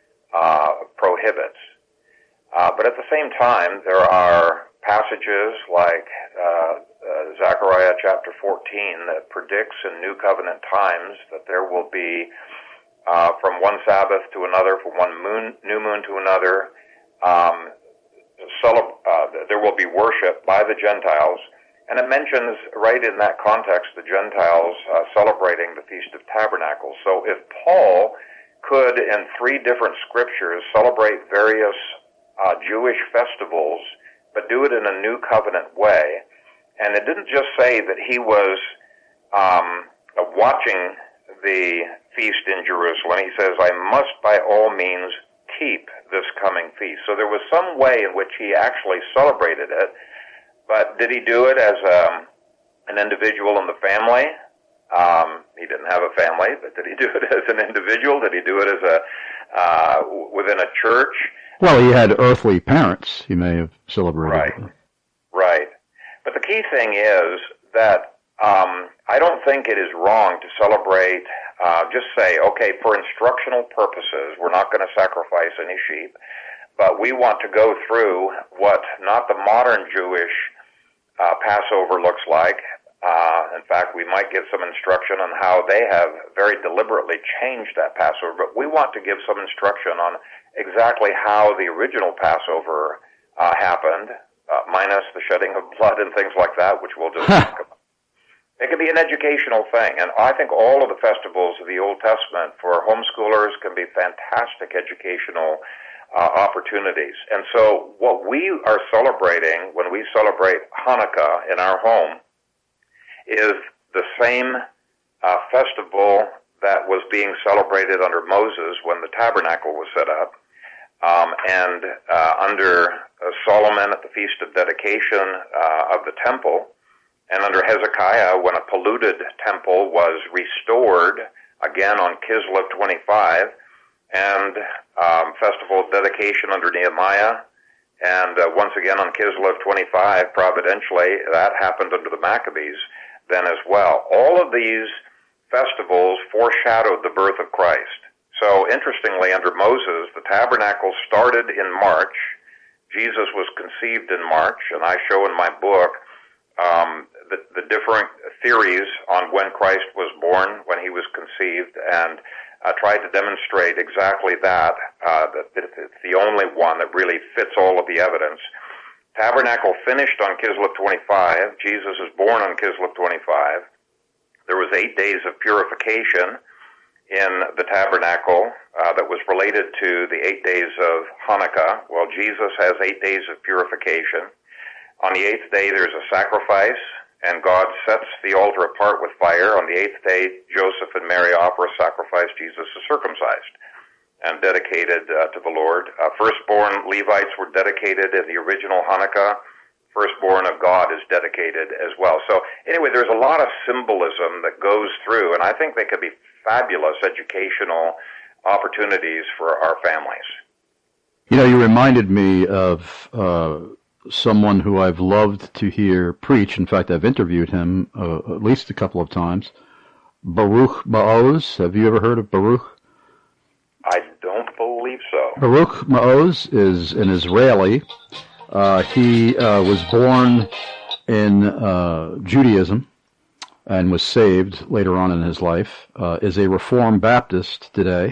Uh, prohibits. Uh, but at the same time, there are passages like uh, uh, Zechariah chapter fourteen that predicts in New Covenant times that there will be, uh, from one Sabbath to another, from one moon, new moon to another, um, celeb- uh, there will be worship by the Gentiles. And it mentions right in that context the Gentiles uh, celebrating the Feast of Tabernacles. So if Paul could, in three different scriptures, celebrate various uh, Jewish festivals, but do it in a New Covenant way. And it didn't just say that he was um, watching the feast in Jerusalem. He says, I must by all means keep this coming feast. So there was some way in which he actually celebrated it, but did he do it as a, an individual in the family? Um, he didn't have a family, but did he do it as an individual? Did he do it as a uh, within a church? Well, he had earthly parents. He may have celebrated. Right, right. But the key thing is that um, I don't think it is wrong to celebrate. Uh, just say, okay, for instructional purposes, we're not going to sacrifice any sheep, but we want to go through what not the modern Jewish uh, Passover looks like. Uh, in fact, we might give some instruction on how they have very deliberately changed that Passover, but we want to give some instruction on exactly how the original Passover uh, happened, uh, minus the shedding of blood and things like that, which we'll just talk about. It can be an educational thing, and I think all of the festivals of the Old Testament for homeschoolers can be fantastic educational uh, opportunities. And so what we are celebrating when we celebrate Hanukkah in our home is the same uh, festival that was being celebrated under Moses when the tabernacle was set up, um, and uh, under uh, Solomon at the Feast of Dedication uh, of the Temple, and under Hezekiah, when a polluted temple was restored, again on Kislev twenty-five, and um, Festival of Dedication under Nehemiah, and uh, once again on Kislev twenty-five, providentially, that happened under the Maccabees then as well. All of these festivals foreshadowed the birth of Christ. So interestingly, under Moses, the tabernacle started in March. Jesus was conceived in March, and I show in my book um, the, the different theories on when Christ was born, when he was conceived, and uh, tried to demonstrate exactly that, uh, that it's the only one that really fits all of the evidence. Tabernacle finished on Kislev twenty-five. Jesus is born on Kislev twenty-five. There was eight days of purification in the tabernacle uh, that was related to the eight days of Hanukkah. Well, Jesus has eight days of purification. On the eighth day, there's a sacrifice, and God sets the altar apart with fire. On the eighth day, Joseph and Mary offer a sacrifice. Jesus is circumcised and dedicated uh, to the Lord. Uh, firstborn Levites were dedicated in the original Hanukkah. Firstborn of God is dedicated as well. So anyway, there's a lot of symbolism that goes through, and I think they could be fabulous educational opportunities for our families. You know, you reminded me of uh, someone who I've loved to hear preach. In fact, I've interviewed him uh, at least a couple of times. Baruch Maoz. Have you ever heard of Baruch? I don't believe so. Baruch Maoz is an Israeli. Uh, he uh, was born in uh, Judaism and was saved later on in his life, uh, is a Reformed Baptist today,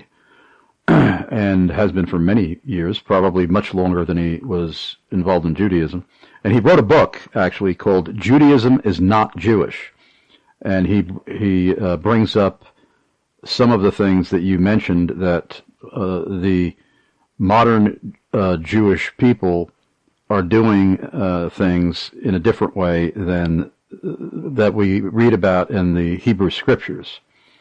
and has been for many years, probably much longer than he was involved in Judaism. And he wrote a book, actually, called Judaism is Not Jewish. And he he uh, brings up some of the things that you mentioned, that uh, the modern uh, Jewish people are doing uh, things in a different way than that we read about in the Hebrew Scriptures.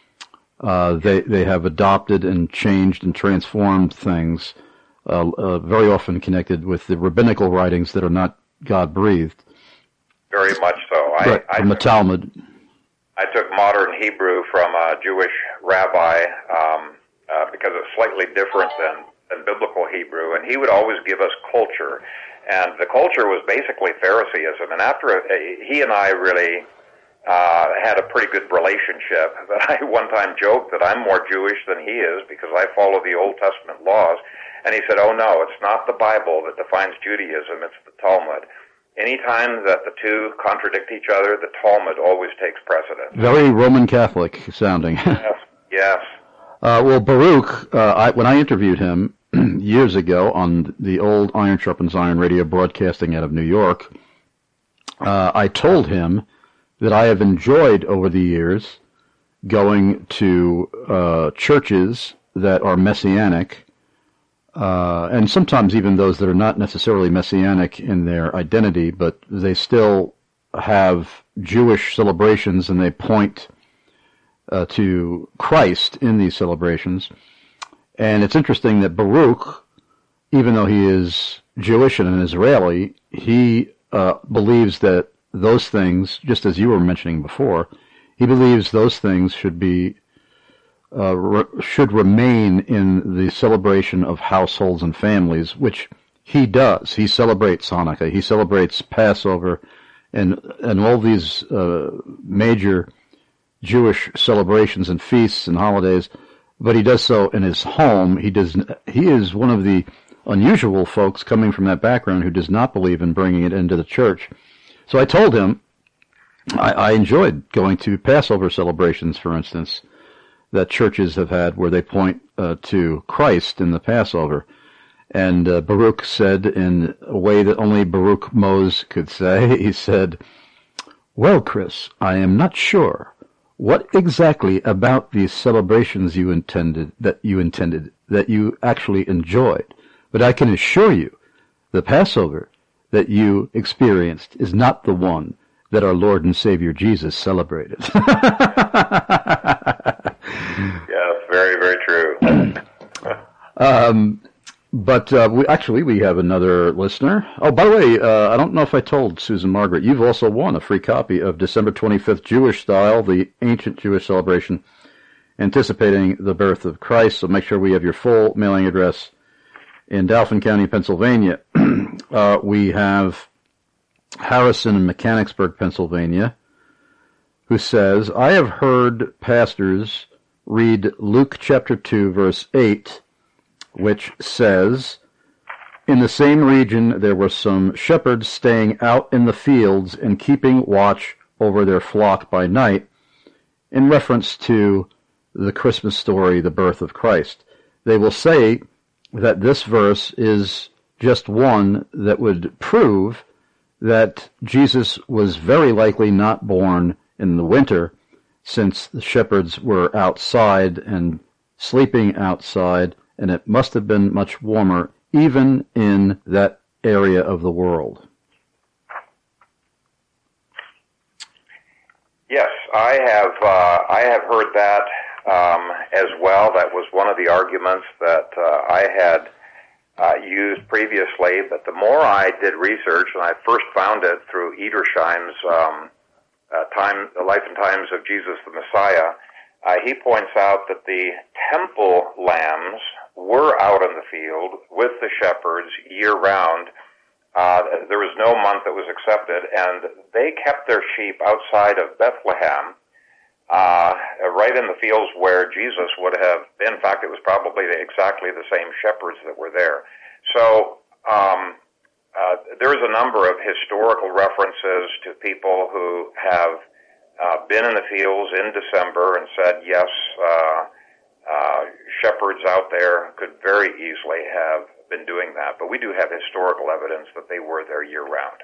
Uh, they they have adopted and changed and transformed things, uh, uh, very often connected with the rabbinical writings that are not God-breathed. Very much so. I, right, I from the Talmud. I took modern Hebrew from a Jewish rabbi um, uh, because it's slightly different than, than biblical Hebrew, and he would always give us culture. And the culture was basically Phariseeism. And after a, he and I really uh, had a pretty good relationship, that I one time joked that I'm more Jewish than he is because I follow the Old Testament laws. And he said, oh no, it's not the Bible that defines Judaism, it's the Talmud. Anytime that the two contradict each other, the Talmud always takes precedence. Very Roman Catholic sounding. Yes, yes. Uh, well, Baruch, uh, I, when I interviewed him years ago on the old Iron Sharpens Iron radio broadcasting out of New York, uh, I told him that I have enjoyed over the years going to uh, churches that are messianic, uh, and sometimes even those that are not necessarily messianic in their identity, but they still have Jewish celebrations and they point uh, to Christ in these celebrations. And it's interesting that Baruch, even though he is Jewish and an Israeli, he uh, believes that those things, just as you were mentioning before, he believes those things should be uh, re- should remain in the celebration of households and families, which he does. He celebrates Hanukkah, he celebrates Passover, and and all these uh, major Jewish celebrations and feasts and holidays. But he does so in his home. He does. He is one of the unusual folks coming from that background who does not believe in bringing it into the church. So I told him I, I enjoyed going to Passover celebrations, for instance, that churches have had where they point uh, to Christ in the Passover. And uh, Baruch said in a way that only Baruch Mose could say, he said, Well, Chris, I am not sure what exactly about these celebrations you intended that you intended that you actually enjoyed, but I can assure you the Passover that you experienced is not the one that our Lord and Savior Jesus celebrated. Yes, very, very true. um, but uh, we, actually, we have another listener. Oh, by the way, uh, I don't know if I told Susan Margaret, you've also won a free copy of December twenty-fifth Jewish Style, the ancient Jewish celebration anticipating the birth of Christ. So make sure we have your full mailing address in Dauphin County, Pennsylvania. uh, we have Harrison in Mechanicsburg, Pennsylvania, who says, I have heard pastors read Luke chapter two, verse eight, which says, in the same region there were some shepherds staying out in the fields and keeping watch over their flock by night, in reference to the Christmas story, the birth of Christ. They will say that this verse is just one that would prove that Jesus was very likely not born in the winter, since the shepherds were outside and sleeping outside, and it must have been much warmer even in that area of the world. Yes, I have. Uh, I have heard that um, as well. That was one of the arguments that uh, I had uh, used previously. But the more I did research, and I first found it through Edersheim's um, uh, time, The Life and Times of Jesus the Messiah, uh, he points out that the temple lambs were out in the field with the shepherds year-round. Uh, there was no month that was accepted, and they kept their sheep outside of Bethlehem, uh, right in the fields where Jesus would have been. In fact, it was probably exactly the same shepherds that were there. So um, uh, there's a number of historical references to people who have uh, been in the fields in December and said, yes, uh, uh, shepherds out there could very easily have been doing that, but we do have historical evidence that they were there year-round.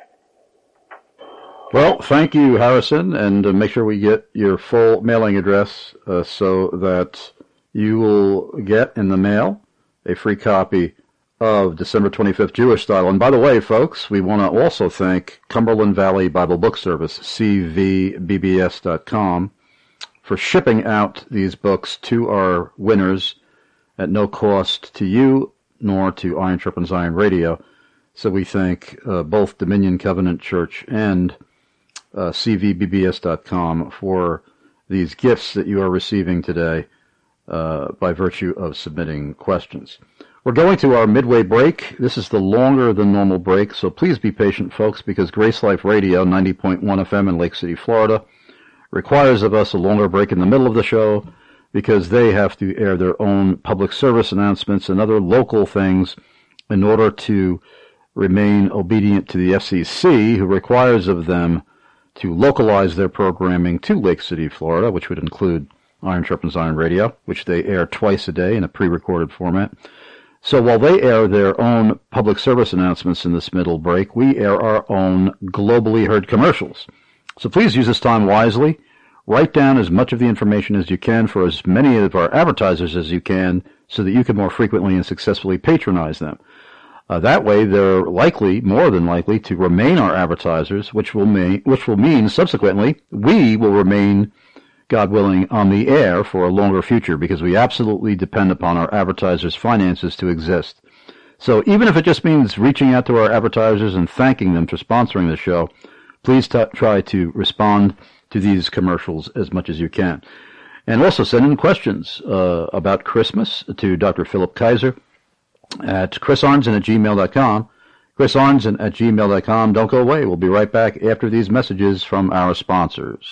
Well, thank you, Harrison, and uh, make sure we get your full mailing address uh, so that you will get in the mail a free copy of December twenty-fifth Jewish Style. And by the way, folks, we want to also thank Cumberland Valley Bible Book Service, C V B B S dot com, for shipping out these books to our winners at no cost to you nor to Iron Sharpens Iron Radio. So we thank uh, both Dominion Covenant Church and uh, C V B B S dot com for these gifts that you are receiving today uh, by virtue of submitting questions. We're going to our midway break. This is the longer than normal break, so please be patient, folks, because Grace Life Radio, ninety point one F M in Lake City, Florida, requires of us a longer break in the middle of the show, because they have to air their own public service announcements and other local things in order to remain obedient to the F C C, who requires of them to localize their programming to Lake City, Florida, which would include Iron Sharpens Iron Radio, which they air twice a day in a pre-recorded format. So while they air their own public service announcements in this middle break, we air our own globally heard commercials. So please use this time wisely. Write down as much of the information as you can for as many of our advertisers as you can so that you can more frequently and successfully patronize them. Uh, that way, they're likely, more than likely, to remain our advertisers, which will mean, which will mean subsequently, we will remain, God willing, on the air for a longer future, because we absolutely depend upon our advertisers' finances to exist. So even if it just means reaching out to our advertisers and thanking them for sponsoring the show, please t- try to respond to these commercials as much as you can. And also send in questions uh, about Christmas to Doctor Philip Kaiser at chris arnzen at gmail dot com. chris arnzen at gmail dot com. Don't go away. We'll be right back after these messages from our sponsors.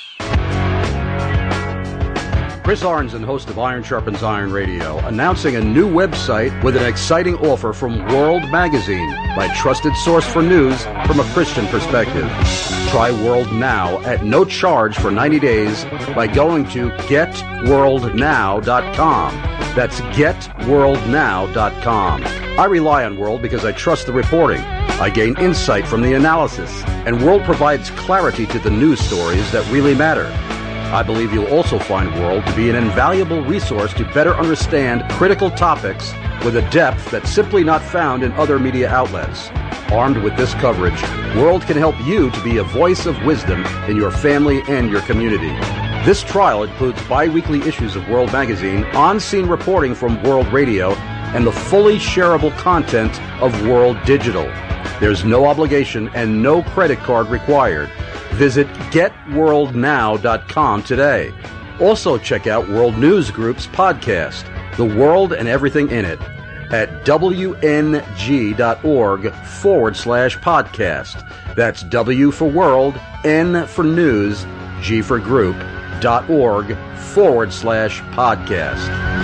Chris Arnzen, host of Iron Sharpens Iron Radio, announcing a new website with an exciting offer from World Magazine, my trusted source for news from a Christian perspective. Try World Now at no charge for ninety days by going to get world now dot com. That's get world now dot com. I rely on World because I trust the reporting. I gain insight from the analysis, and World provides clarity to the news stories that really matter. I believe you'll also find World to be an invaluable resource to better understand critical topics with a depth that's simply not found in other media outlets. Armed with this coverage, World can help you to be a voice of wisdom in your family and your community. This trial includes bi-weekly issues of World Magazine, on-scene reporting from World Radio, and the fully shareable content of World Digital. There's no obligation and no credit card required. Visit get world now dot com today. Also check out World News Group's podcast, The World and Everything in It, at W N G dot org forward slash podcast. That's W for World, N for News, G for Group, dot org forward slash podcast.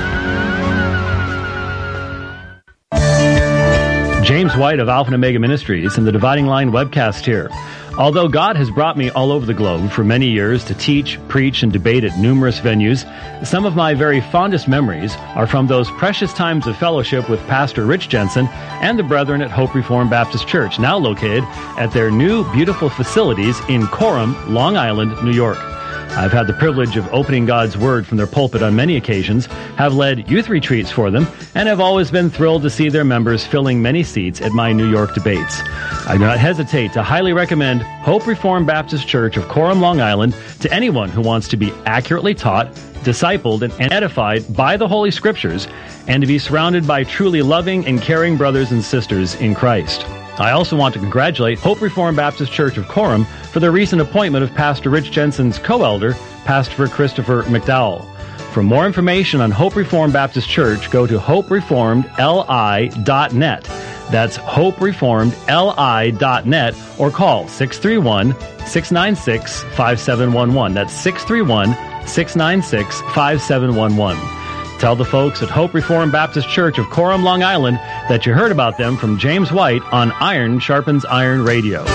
James White of Alpha and Omega Ministries and the Dividing Line webcast here. Although God has brought me all over the globe for many years to teach, preach, and debate at numerous venues, some of my very fondest memories are from those precious times of fellowship with Pastor Rich Jensen and the brethren at Hope Reformed Baptist Church, now located at their new beautiful facilities in Coram, Long Island, New York. I've had the privilege of opening God's Word from their pulpit on many occasions, have led youth retreats for them, and have always been thrilled to see their members filling many seats at my New York debates. I do not hesitate to highly recommend Hope Reformed Baptist Church of Coram, Long Island to anyone who wants to be accurately taught, discipled, and edified by the Holy Scriptures, and to be surrounded by truly loving and caring brothers and sisters in Christ. I also want to congratulate Hope Reformed Baptist Church of Coram for the recent appointment of Pastor Rich Jensen's co-elder, Pastor Christopher McDowell. For more information on Hope Reformed Baptist Church, go to hope reformed l i dot net. That's hope reformed l i dot net, or call six three one, six nine six, five seven one one. That's six three one, six nine six, five seven one one. Tell the folks at Hope Reformed Baptist Church of Coram, Long Island, that you heard about them from James White on Iron Sharpens Iron Radio.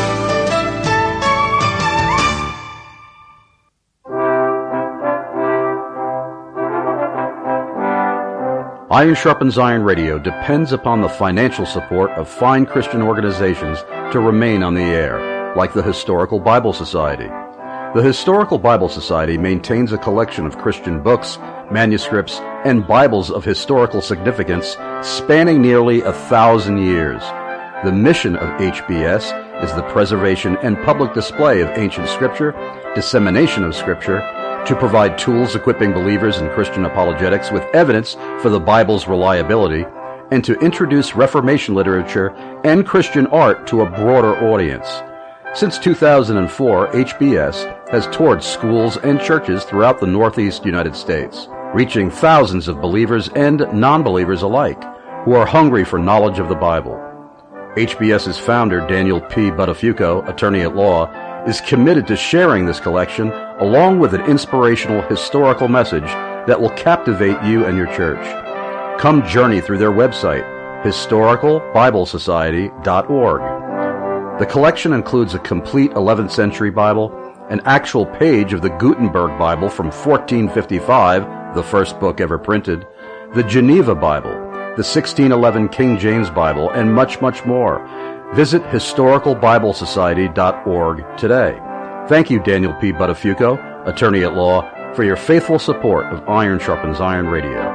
Iron Sharpens Iron Radio depends upon the financial support of fine Christian organizations to remain on the air, like the Historical Bible Society. The Historical Bible Society maintains a collection of Christian books, manuscripts, and Bibles of historical significance spanning nearly a thousand years. The mission of H B S is the preservation and public display of ancient Scripture, dissemination of Scripture, to provide tools equipping believers in Christian apologetics with evidence for the Bible's reliability, and to introduce Reformation literature and Christian art to a broader audience. Since two thousand four, H B S has toured schools and churches throughout the Northeast United States, reaching thousands of believers and non-believers alike who are hungry for knowledge of the Bible. HBS's founder, Daniel P. Buttafuoco, attorney at law, is committed to sharing this collection along with an inspirational historical message that will captivate you and your church. Come journey through their website, historical bible society dot org. The collection includes a complete eleventh century Bible, an actual page of the Gutenberg Bible from fourteen fifty-five, the first book ever printed, the Geneva Bible, the sixteen eleven King James Bible, and much, much more. Visit historical bible society dot org today. Thank you, Daniel P. Buttafuoco, attorney at law, for your faithful support of Iron Sharpens Iron Radio.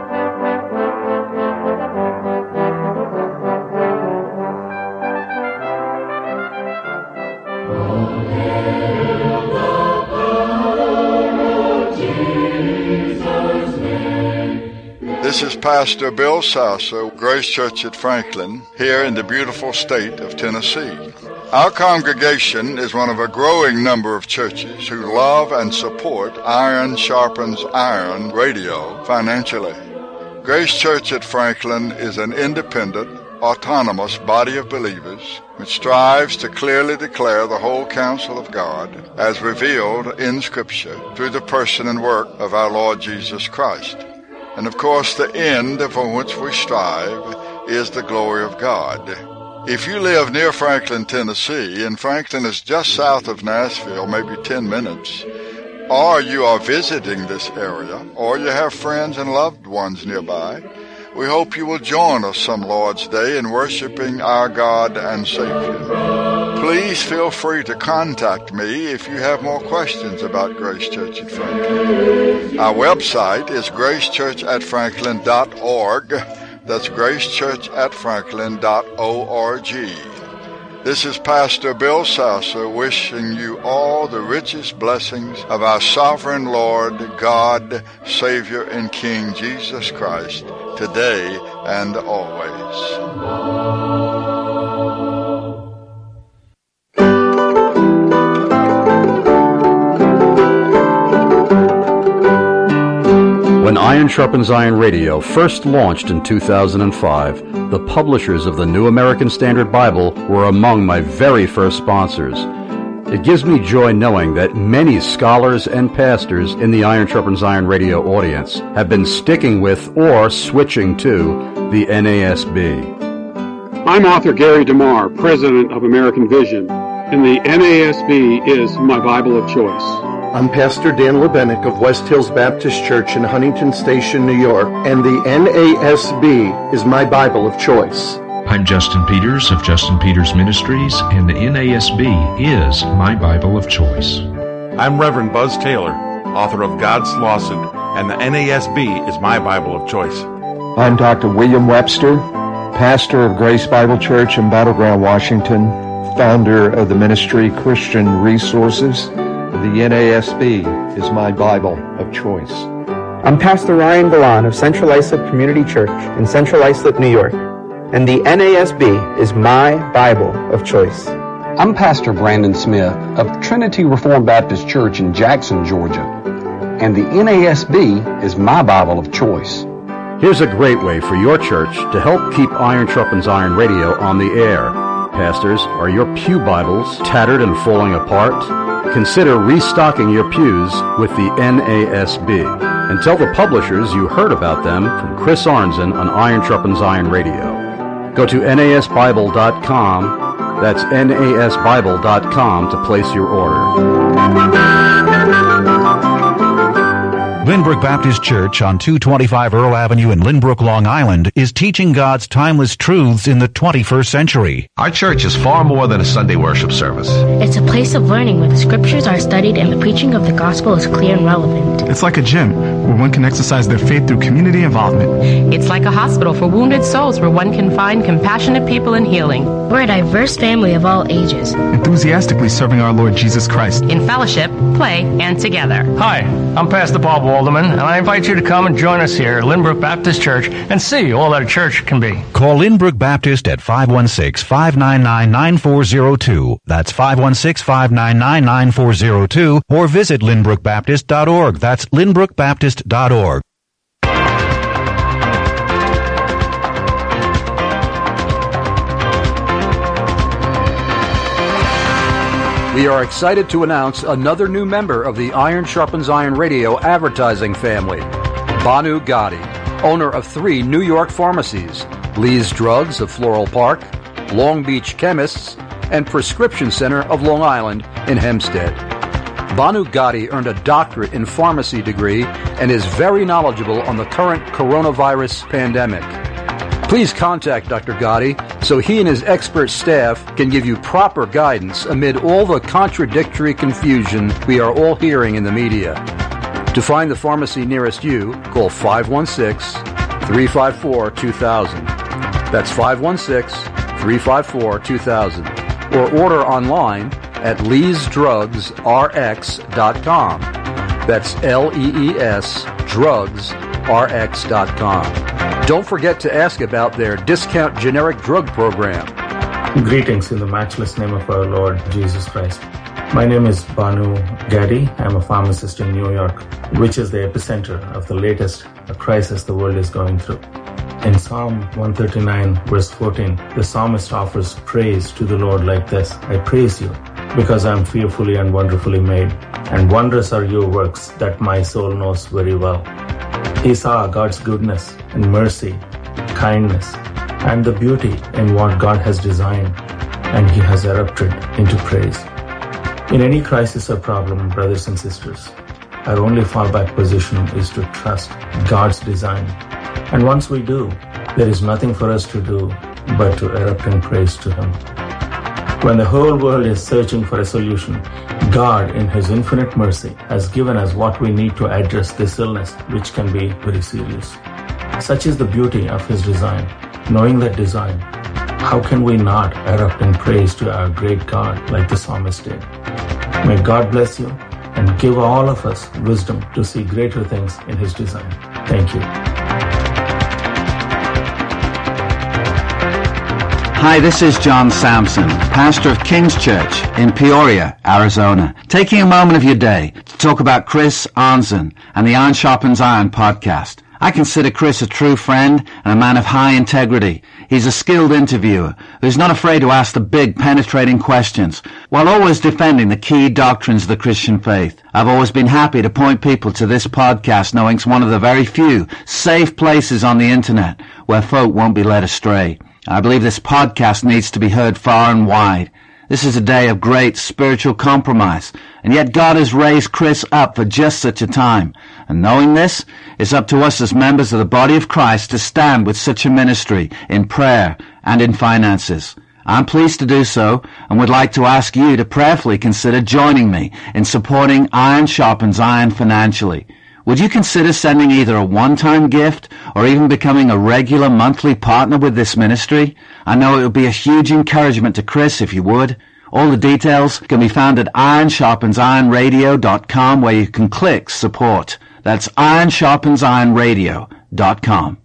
This is Pastor Bill Sasser, Grace Church at Franklin, here in the beautiful state of Tennessee. Our congregation is one of a growing number of churches who love and support Iron Sharpens Iron Radio financially. Grace Church at Franklin is an independent, autonomous body of believers which strives to clearly declare the whole counsel of God as revealed in Scripture through the person and work of our Lord Jesus Christ. And of course, the end for which we strive is the glory of God. If you live near Franklin, Tennessee, and Franklin is just south of Nashville, maybe ten minutes, or you are visiting this area, or you have friends and loved ones nearby, we hope you will join us some Lord's Day in worshiping our God and Savior. Please feel free to contact me if you have more questions about Grace Church at Franklin. Our website is grace church at franklin dot org. That's grace church at franklin dot org. This is Pastor Bill Sasser wishing you all the richest blessings of our sovereign Lord, God, Savior, and King Jesus Christ, today and always. When Iron Sharpens Iron Radio first launched in two thousand five, the publishers of the New American Standard Bible were among my very first sponsors. It gives me joy knowing that many scholars and pastors in the Iron Sharpens Iron Radio audience have been sticking with or switching to the N A S B. I'm author Gary DeMar, president of American Vision, and the N A S B is my Bible of choice. I'm Pastor Dan Lebenick of West Hills Baptist Church in Huntington Station, New York, and the N A S B is my Bible of choice. I'm Justin Peters of Justin Peters Ministries, and the N A S B is my Bible of choice. I'm Reverend Buzz Taylor, author of God's Lawsuit, and the N A S B is my Bible of choice. I'm Doctor William Webster, pastor of Grace Bible Church in Battleground, Washington, founder of the ministry Christian Resources. The N A S B is my Bible of choice. I'm Pastor Ryan Galan of Central Islip Community Church in Central Islip, New York, and the N A S B is my Bible of choice. I'm Pastor Brandon Smith of Trinity Reformed Baptist Church in Jackson, Georgia, and the N A S B is my Bible of choice. Here's a great way for your church to help keep Iron Sharpens Iron Radio on the air. Pastors, are your pew Bibles tattered and falling apart? Consider restocking your pews with the N A S B. And tell the publishers you heard about them from Chris Arnzen on Iron Sharpens Iron Radio. Go to N A S Bible dot com. That's N A S Bible dot com to place your order. Lynbrook Baptist Church on two twenty-five Earl Avenue in Lynbrook, Long Island is teaching God's timeless truths in the twenty-first century. Our church is far more than a Sunday worship service. It's a place of learning where the scriptures are studied and the preaching of the gospel is clear and relevant. It's like a gym where one can exercise their faith through community involvement. It's like a hospital for wounded souls where one can find compassionate people in healing. We're a diverse family of all ages, enthusiastically serving our Lord Jesus Christ in fellowship, play, and together. Hi, I'm Pastor Bob Walderman, and I invite you to come and join us here at Lynbrook Baptist Church and see all that a church can be. Call Lynbrook Baptist at five one six, five nine nine, nine four zero two. That's five one six, five nine nine, nine four zero two, or visit lynbrook baptist dot org. That's lynbrook baptist dot org. We are excited to announce another new member of the Iron Sharpens Iron Radio advertising family, Banu Gotti, owner of three New York pharmacies, Lee's Drugs of Floral Park, Long Beach Chemists, and Prescription Center of Long Island in Hempstead. Banu Gotti earned a doctorate in pharmacy degree and is very knowledgeable on the current coronavirus pandemic. Please contact Doctor Gotti so he and his expert staff can give you proper guidance amid all the contradictory confusion we are all hearing in the media. To find the pharmacy nearest you, call five one six, three five four, two thousand. That's five one six, three five four, two thousand. Or order online at lees drugs r x dot com. That's L E E S drugs r x dot com. Don't forget to ask about their discount generic drug program. Greetings in the matchless name of our Lord Jesus Christ. My name is Banu Gotti. I'm a pharmacist in New York, which is the epicenter of the latest crisis the world is going through. In Psalm one thirty-nine, verse fourteen, the psalmist offers praise to the Lord like this: I praise you because I am fearfully and wonderfully made, and wondrous are your works that my soul knows very well. He saw God's goodness and mercy, kindness, and the beauty in what God has designed, and he has erupted into praise. In any crisis or problem, brothers and sisters, our only fallback position is to trust God's design. And once we do, there is nothing for us to do but to erupt in praise to Him. When the whole world is searching for a solution, God, in His infinite mercy, has given us what we need to address this illness, which can be very serious. Such is the beauty of His design. Knowing that design, how can we not erupt in praise to our great God like the psalmist did? May God bless you and give all of us wisdom to see greater things in His design. Thank you. Hi, this is John Sampson, pastor of King's Church in Peoria, Arizona, taking a moment of your day to talk about Chris Arnzen and the Iron Sharpens Iron podcast. I consider Chris a true friend and a man of high integrity. He's a skilled interviewer who's not afraid to ask the big, penetrating questions, while always defending the key doctrines of the Christian faith. I've always been happy to point people to this podcast, knowing it's one of the very few safe places on the internet where folk won't be led astray. I believe this podcast needs to be heard far and wide. This is a day of great spiritual compromise, and yet God has raised Chris up for just such a time. And knowing this, it's up to us as members of the body of Christ to stand with such a ministry in prayer and in finances. I'm pleased to do so, and would like to ask you to prayerfully consider joining me in supporting Iron Sharpens Iron financially. Would you consider sending either a one-time gift or even becoming a regular monthly partner with this ministry? I know it would be a huge encouragement to Chris if you would. All the details can be found at iron sharpens iron radio dot com, where you can click support. That's iron sharpens iron radio dot com.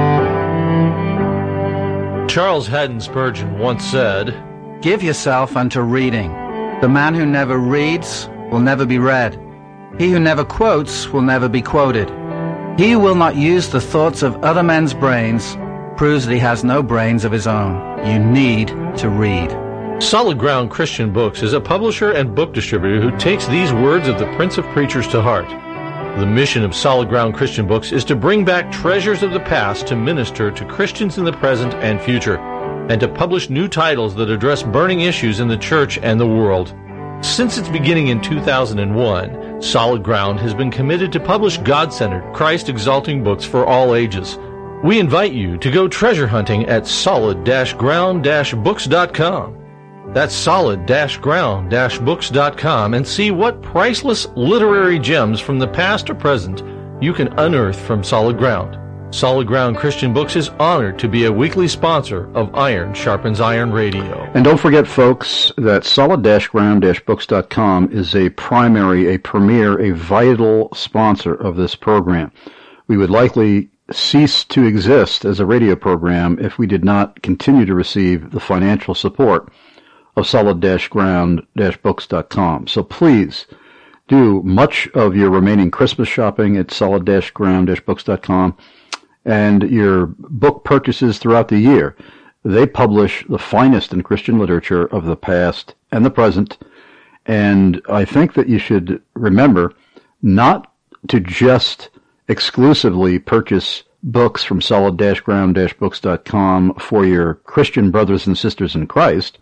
Charles Haddon Spurgeon once said, "Give yourself unto reading. The man who never reads will never be read. He who never quotes will never be quoted. He who will not use the thoughts of other men's brains proves that he has no brains of his own. You need to read." Solid Ground Christian Books is a publisher and book distributor who takes these words of the Prince of Preachers to heart. The mission of Solid Ground Christian Books is to bring back treasures of the past to minister to Christians in the present and future, and to publish new titles that address burning issues in the church and the world. Since its beginning in two thousand one, Solid Ground has been committed to publish God-centered, Christ-exalting books for all ages. We invite you to go treasure hunting at solid ground books dot com. That's solid ground books dot com, and see what priceless literary gems from the past or present you can unearth from Solid Ground. Solid Ground Christian Books is honored to be a weekly sponsor of Iron Sharpens Iron Radio. And don't forget, folks, that solid ground books dot com is a primary, a premier, a vital sponsor of this program. We would likely cease to exist as a radio program if we did not continue to receive the financial support of solid ground books dot com. So please do much of your remaining Christmas shopping at solid ground books dot com. And your book purchases throughout the year. They publish the finest in Christian literature of the past and the present. And I think that you should remember not to just exclusively purchase books from solid ground books dot com for your Christian brothers and sisters in Christ.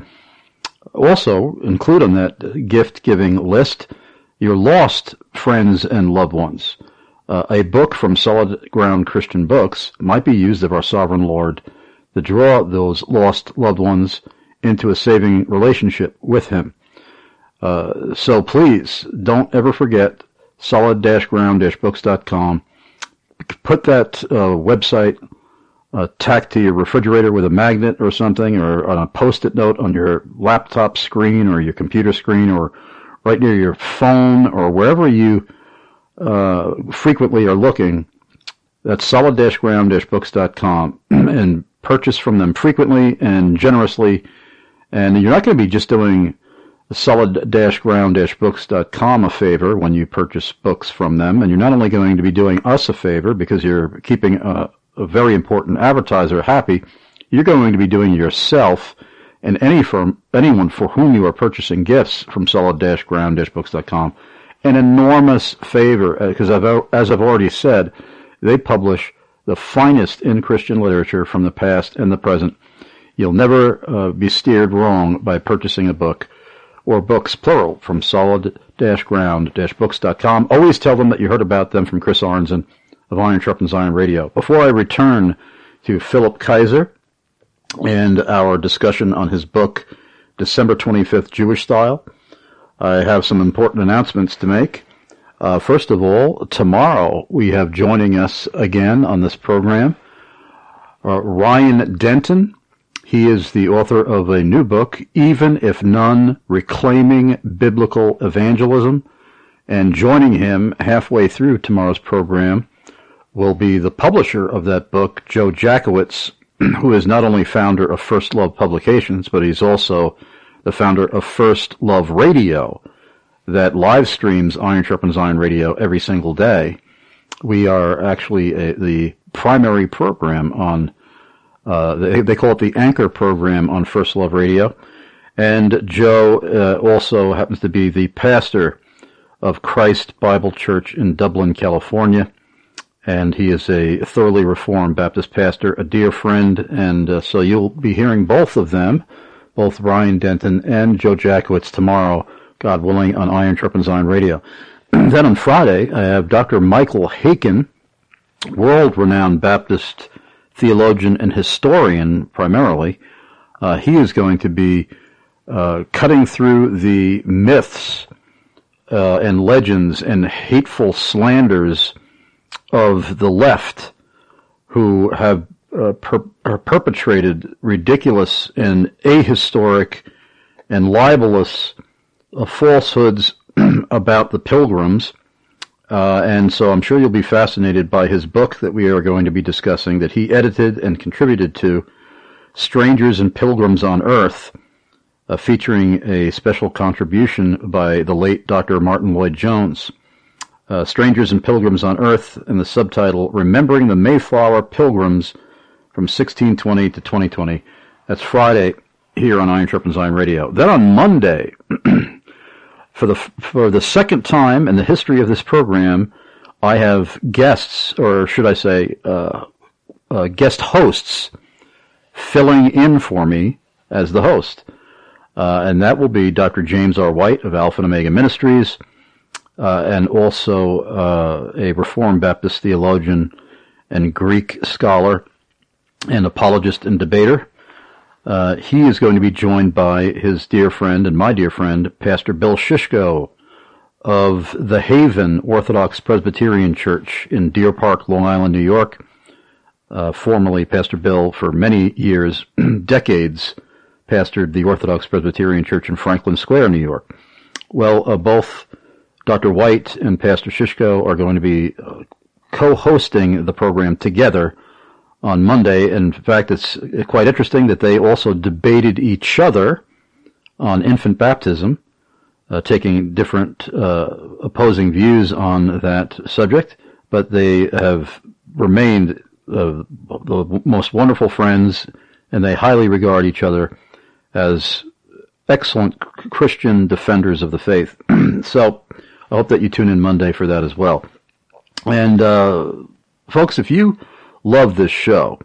Also include on that gift-giving list your lost friends and loved ones. Uh, a book from Solid Ground Christian Books might be used of our Sovereign Lord to draw those lost loved ones into a saving relationship with Him. Uh, so please, don't ever forget solid ground books dot com. Put that uh, website uh, tacked to your refrigerator with a magnet or something, or on a post-it note on your laptop screen or your computer screen, or right near your phone, or wherever you Uh, frequently are looking. That's solid ground books dot com, and purchase from them frequently and generously. And you're not going to be just doing solid ground books dot com a favor when you purchase books from them, and you're not only going to be doing us a favor because you're keeping a, a very important advertiser happy, you're going to be doing yourself and any firm, anyone for whom you are purchasing gifts from solid ground books dot com an enormous favor, because I've, as I've already said, they publish the finest in Christian literature from the past and the present. You'll never uh, be steered wrong by purchasing a book or books, plural, from solid dash ground dash books dot com. Always tell them that you heard about them from Chris Arnzen of Iron Sharpens Iron Radio. Before I return to Philip Kaiser and our discussion on his book, December twenty-fifth, Jewish Style, I have some important announcements to make. Uh, first of all, tomorrow we have joining us again on this program, uh, Ryan Denton. He is the author of a new book, Even If None, Reclaiming Biblical Evangelism. And joining him halfway through tomorrow's program will be the publisher of that book, Joe Jackowitz, who is not only founder of First Love Publications, but he's also the founder of First Love Radio, that live streams Iron Sharpens Iron Radio every single day. We are actually a, the primary program on Uh, they, they call it the Anchor program on First Love Radio. And Joe uh, also happens to be the pastor of Christ Bible Church in Dublin, California. And he is a thoroughly Reformed Baptist pastor, a dear friend. And uh, so you'll be hearing both of them, both Ryan Denton and Joe Jackowitz, tomorrow, God willing, on Iron Sharpens Iron Radio. Then on Friday, I have Doctor Michael Haykin, world-renowned Baptist theologian and historian primarily. Uh, he is going to be uh, cutting through the myths uh, and legends and hateful slanders of the left, who have uh, per- are perpetrated ridiculous and ahistoric and libelous uh, falsehoods about the Pilgrims. Uh, and so I'm sure you'll be fascinated by his book that we are going to be discussing, that he edited and contributed to, Strangers and Pilgrims on Earth, uh, featuring a special contribution by the late Doctor Martin Lloyd-Jones. Uh, Strangers and Pilgrims on Earth, and the subtitle, Remembering the Mayflower Pilgrims from sixteen twenty to twenty twenty. That's Friday here on Iron Sharpens Iron Radio. Then on Monday, For the for the second time in the history of this program, I have guests, or should I say, uh, uh, guest hosts, filling in for me as the host, uh, and that will be Doctor James R. White of Alpha and Omega Ministries, uh, and also uh, a Reformed Baptist theologian and Greek scholar and apologist and debater. Uh, he is going to be joined by his dear friend and my dear friend, Pastor Bill Shishko of the Haven Orthodox Presbyterian Church in Deer Park, Long Island, New York. Uh, formerly, Pastor Bill, for many years, decades, pastored the Orthodox Presbyterian Church in Franklin Square, New York. Well, uh, both Doctor White and Pastor Shishko are going to be uh, co-hosting the program together on Monday. In fact, it's quite interesting that they also debated each other on infant baptism, uh, taking different uh, opposing views on that subject, but they have remained uh, the most wonderful friends, and they highly regard each other as excellent Christian defenders of the faith. So I hope that you tune in Monday for that as well. And uh, folks, if you love this show,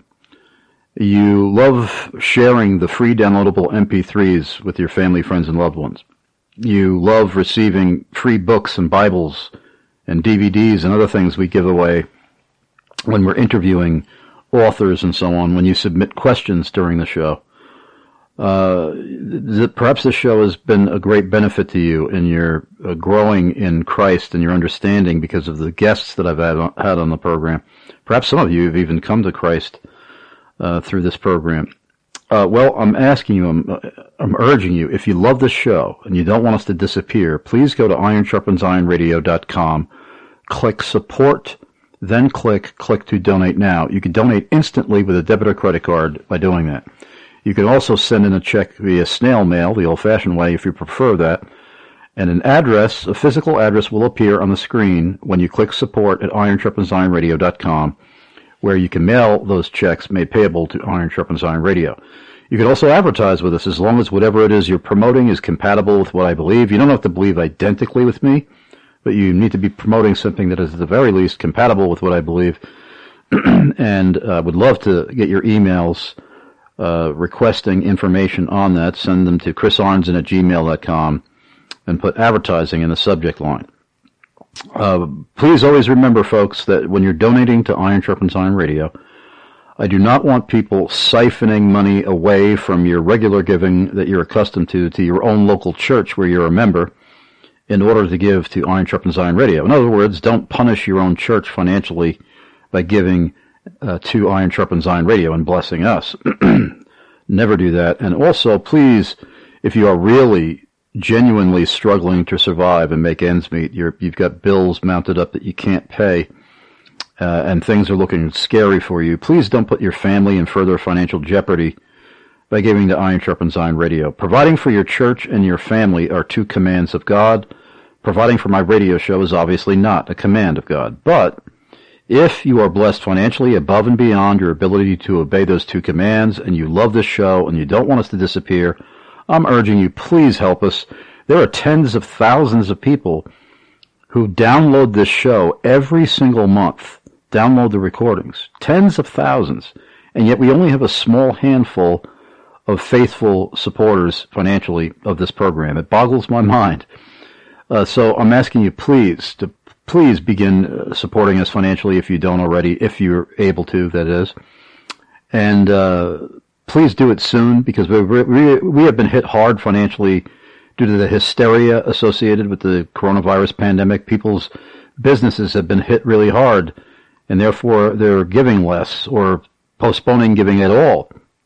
you love sharing the free downloadable M P threes with your family, friends, and loved ones, you love receiving free books and Bibles and D V Ds and other things we give away when we're interviewing authors and so on, when you submit questions during the show, uh, th- perhaps this show has been a great benefit to you in your uh, growing in Christ and your understanding because of the guests that I've had on, had on the program. Perhaps some of you have even come to Christ uh, through this program. Uh, well, I'm asking you, I'm, I'm urging you, if you love this show and you don't want us to disappear, please go to iron sharpens iron radio dot com, click support, then click click to donate now. You can donate instantly with a debit or credit card by doing that. You can also send in a check via snail mail, the old-fashioned way, if you prefer that. And an address, a physical address, will appear on the screen when you click support at iron sharpens iron radio dot com, where you can mail those checks made payable to Iron Sharpens Iron Radio. You can also advertise with us as long as whatever it is you're promoting is compatible with what I believe. You don't have to believe identically with me, but you need to be promoting something that is at the very least compatible with what I believe. And I uh, would love to get your emails uh, requesting information on that. Send them to chris arnzen at gmail dot com. and put advertising in the subject line. Uh, please always remember, folks, that when you're donating to Iron Sharpens Iron Radio, I do not want people siphoning money away from your regular giving that you're accustomed to, to your own local church where you're a member, in order to give to Iron Sharpens Iron Radio. In other words, don't punish your own church financially by giving uh, to Iron Sharpens Iron Radio and blessing us. Never do that. And also, please, if you are really genuinely struggling to survive and make ends meet, you're, you've got bills mounted up that you can't pay, uh, and things are looking scary for you, please don't put your family in further financial jeopardy by giving to Iron Sharpens Iron Radio. Providing for your church and your family are two commands of God. Providing for my radio show is obviously not a command of God. But if you are blessed financially above and beyond your ability to obey those two commands, and you love this show and you don't want us to disappear, I'm urging you, please help us. There are tens of thousands of people who download this show every single month, download the recordings. Tens of thousands. And yet we only have a small handful of faithful supporters financially of this program. It boggles my mind. Uh, so I'm asking you, please, to please begin uh, supporting us financially if you don't already, if you're able to, that is. And uh, please do it soon, because we, we, we have been hit hard financially due to the hysteria associated with the coronavirus pandemic. People's businesses have been hit really hard, and therefore they're giving less or postponing giving at all.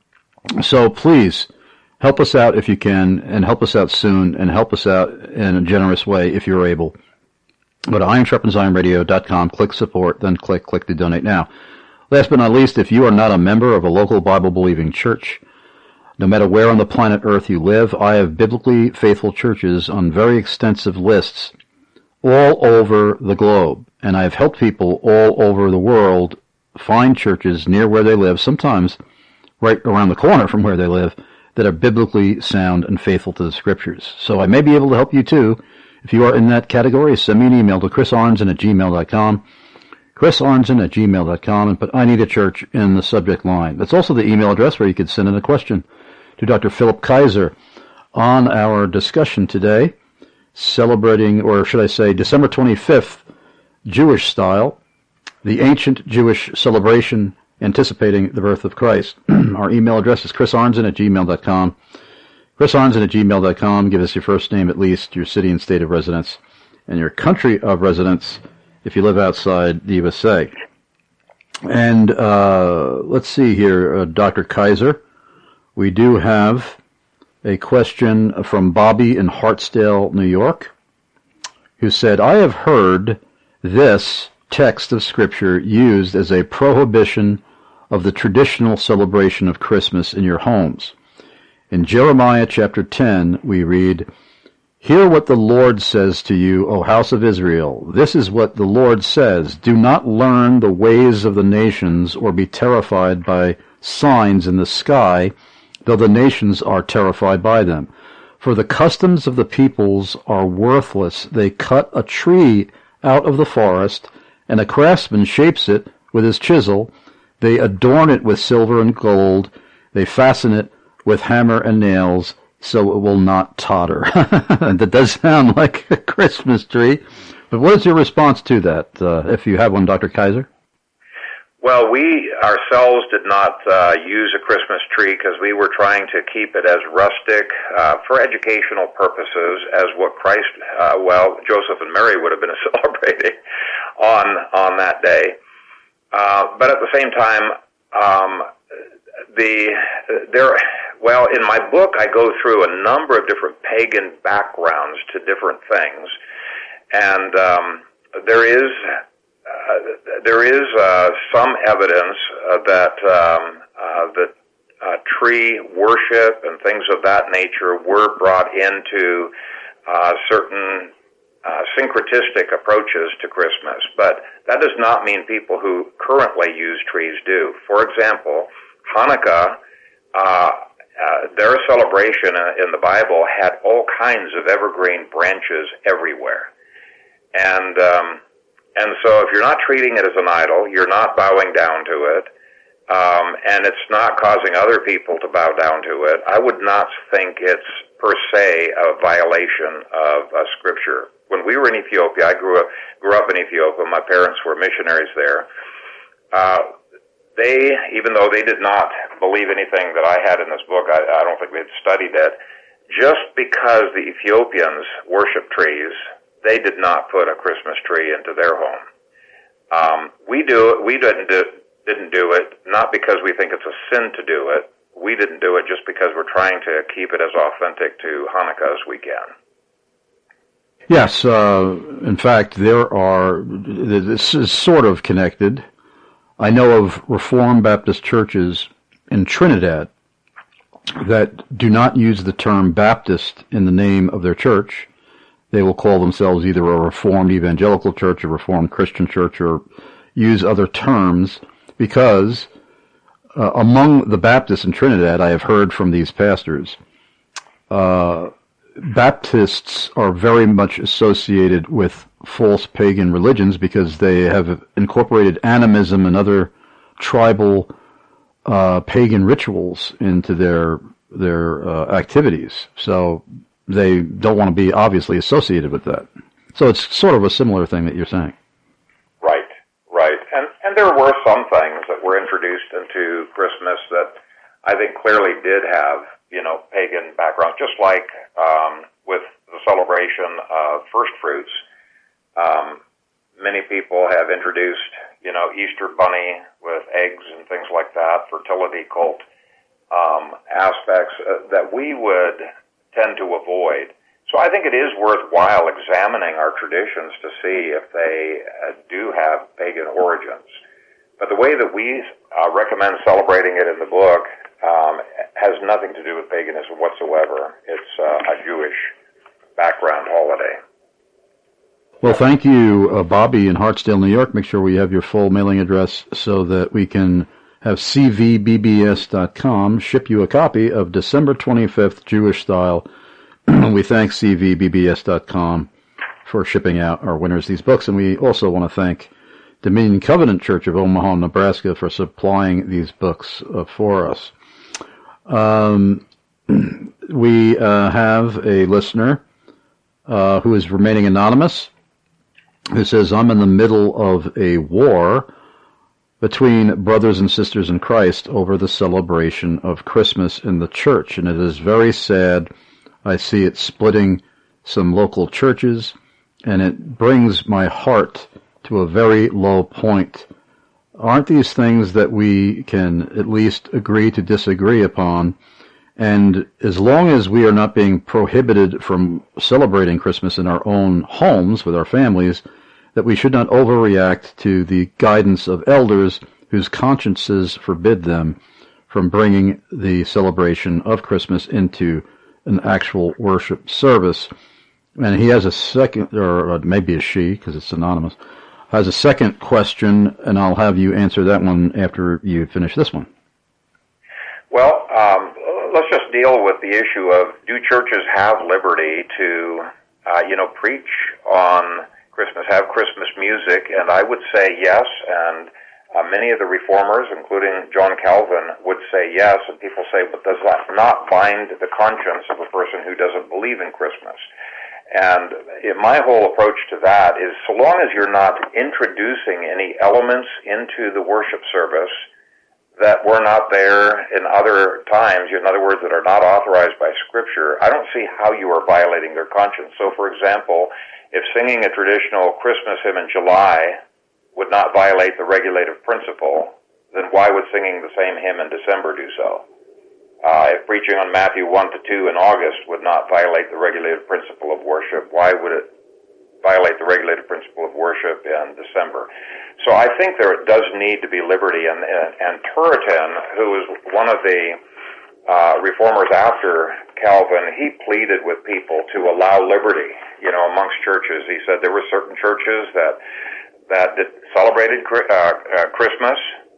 So please, help us out if you can, and help us out soon, and help us out in a generous way if you're able. Go to iron sharpens iron radio dot com, click support, then click click to donate now. Last but not least, if you are not a member of a local Bible-believing church, no matter where on the planet Earth you live, I have biblically faithful churches on very extensive lists all over the globe. And I've helped people all over the world find churches near where they live, sometimes right around the corner from where they live, that are biblically sound and faithful to the Scriptures. So I may be able to help you too. If you are in that category, send me an email to chris arnzen at gmail dot com, chris arnzen at gmail dot com, and put I Need a Church in the subject line. That's also the email address where you could send in a question to Doctor Philip Kaiser on our discussion today, celebrating, or should I say, December twenty-fifth, Jewish style, the ancient Jewish celebration anticipating the birth of Christ. Our email address is chris arnzen at gmail dot com. chris arnzen at gmail dot com. Give us your first name at least, your city and state of residence, and your country of residence if you live outside the U S A. And uh, let's see here, uh, Doctor Kaiser. We do have a question from Bobby in Hartsdale, New York, who said, I have heard this text of Scripture used as a prohibition of the traditional celebration of Christmas in your homes. In Jeremiah chapter ten, we read, Hear what the Lord says to you, O house of Israel. This is what the Lord says. Do not learn the ways of the nations or be terrified by signs in the sky, though the nations are terrified by them. For the customs of the peoples are worthless. They cut a tree out of the forest, and a craftsman shapes it with his chisel. They adorn it with silver and gold. They fasten it with hammer and nails, so it will not totter. That does sound like a Christmas tree. But what is your response to that, uh, if you have one, Doctor Kaiser? Well, we ourselves did not uh, use a Christmas tree because we were trying to keep it as rustic uh, for educational purposes as what Christ, uh, well, Joseph and Mary would have been celebrating on on that day. Uh, but at the same time, um, the there, well, in my book, I go through a number of different pagan backgrounds to different things, and um, there is. Uh, there is uh, some evidence uh, that um, uh, that uh, tree worship and things of that nature were brought into uh, certain uh, syncretistic approaches to Christmas, but that does not mean people who currently use trees do. For example, Hanukkah, uh, uh, their celebration in the Bible had all kinds of evergreen branches everywhere, and um, And so if you're not treating it as an idol, you're not bowing down to it, um, and it's not causing other people to bow down to it, I would not think it's per se a violation of uh, Scripture. When we were in Ethiopia, I grew up grew up in Ethiopia. My parents were missionaries there. Uh, they, even though they did not believe anything that I had in this book, I, I don't think they had studied it. Just because the Ethiopians worship trees, they did not put a Christmas tree into their home. Um, we do we didn't do, didn't do it not because we think it's a sin to do it. We didn't do it just because we're trying to keep it as authentic to Hanukkah as we can. Yes, uh, in fact, there are, this is sort of connected. I know of Reformed Baptist churches in Trinidad that do not use the term Baptist in the name of their church. They will call themselves either a Reformed Evangelical Church, a Reformed Christian Church, or use other terms because uh, among the Baptists in Trinidad, I have heard from these pastors, uh, Baptists are very much associated with false pagan religions because they have incorporated animism and other tribal uh, pagan rituals into their their uh, activities. So they don't want to be obviously associated with that. So it's sort of a similar thing that you're saying. Right, right. And and there were some things that were introduced into Christmas that I think clearly did have, you know, pagan backgrounds, just like um, with the celebration of first fruits. Um, many people have introduced, you know, Easter bunny with eggs and things like that, fertility cult um, aspects uh, that we would tend to avoid. So I think it is worthwhile examining our traditions to see if they uh, do have pagan origins. But the way that we uh, recommend celebrating it in the book um, has nothing to do with paganism whatsoever. It's uh, a Jewish background holiday. Well, thank you, uh, Bobby in Hartsdale, New York. Make sure we have your full mailing address so that we can have c v b b s dot com ship you a copy of December twenty-fifth Jewish Style. We thank c v b b s dot com for shipping out our winners these books, and we also want to thank Dominion Covenant Church of Omaha, Nebraska for supplying these books uh, for us. Um, we uh, have a listener uh, who is remaining anonymous, who says, I'm in the middle of a war between brothers and sisters in Christ over the celebration of Christmas in the church, and it is very sad. I see it splitting some local churches, and it brings my heart to a very low point. Aren't these things that we can at least agree to disagree upon? And as long as we are not being prohibited from celebrating Christmas in our own homes with our families, that we should not overreact to the guidance of elders whose consciences forbid them from bringing the celebration of Christmas into an actual worship service. And he has a second, or maybe a she, because it's anonymous, has a second question, and I'll have you answer that one after you finish this one. Well, um, let's just deal with the issue of, do churches have liberty to, uh, you know, preach on Christmas, have Christmas music? And I would say yes, and uh, many of the reformers, including John Calvin, would say yes, and people say, but does that not bind the conscience of a person who doesn't believe in Christmas? And my whole approach to that is, so long as you're not introducing any elements into the worship service that were not there in other times, in other words, that are not authorized by Scripture, I don't see how you are violating their conscience. So, for example, if singing a traditional Christmas hymn in July would not violate the regulative principle, then why would singing the same hymn in December do so? Uh, if preaching on Matthew one to two in August would not violate the regulative principle of worship, why would it violate the regulative principle of worship in December? So I think there does need to be liberty, and, and, and Turretin, who was one of the uh, reformers after Calvin, he pleaded with people to allow liberty, you know, amongst churches. He said there were certain churches that that did, celebrated uh, uh, Christmas,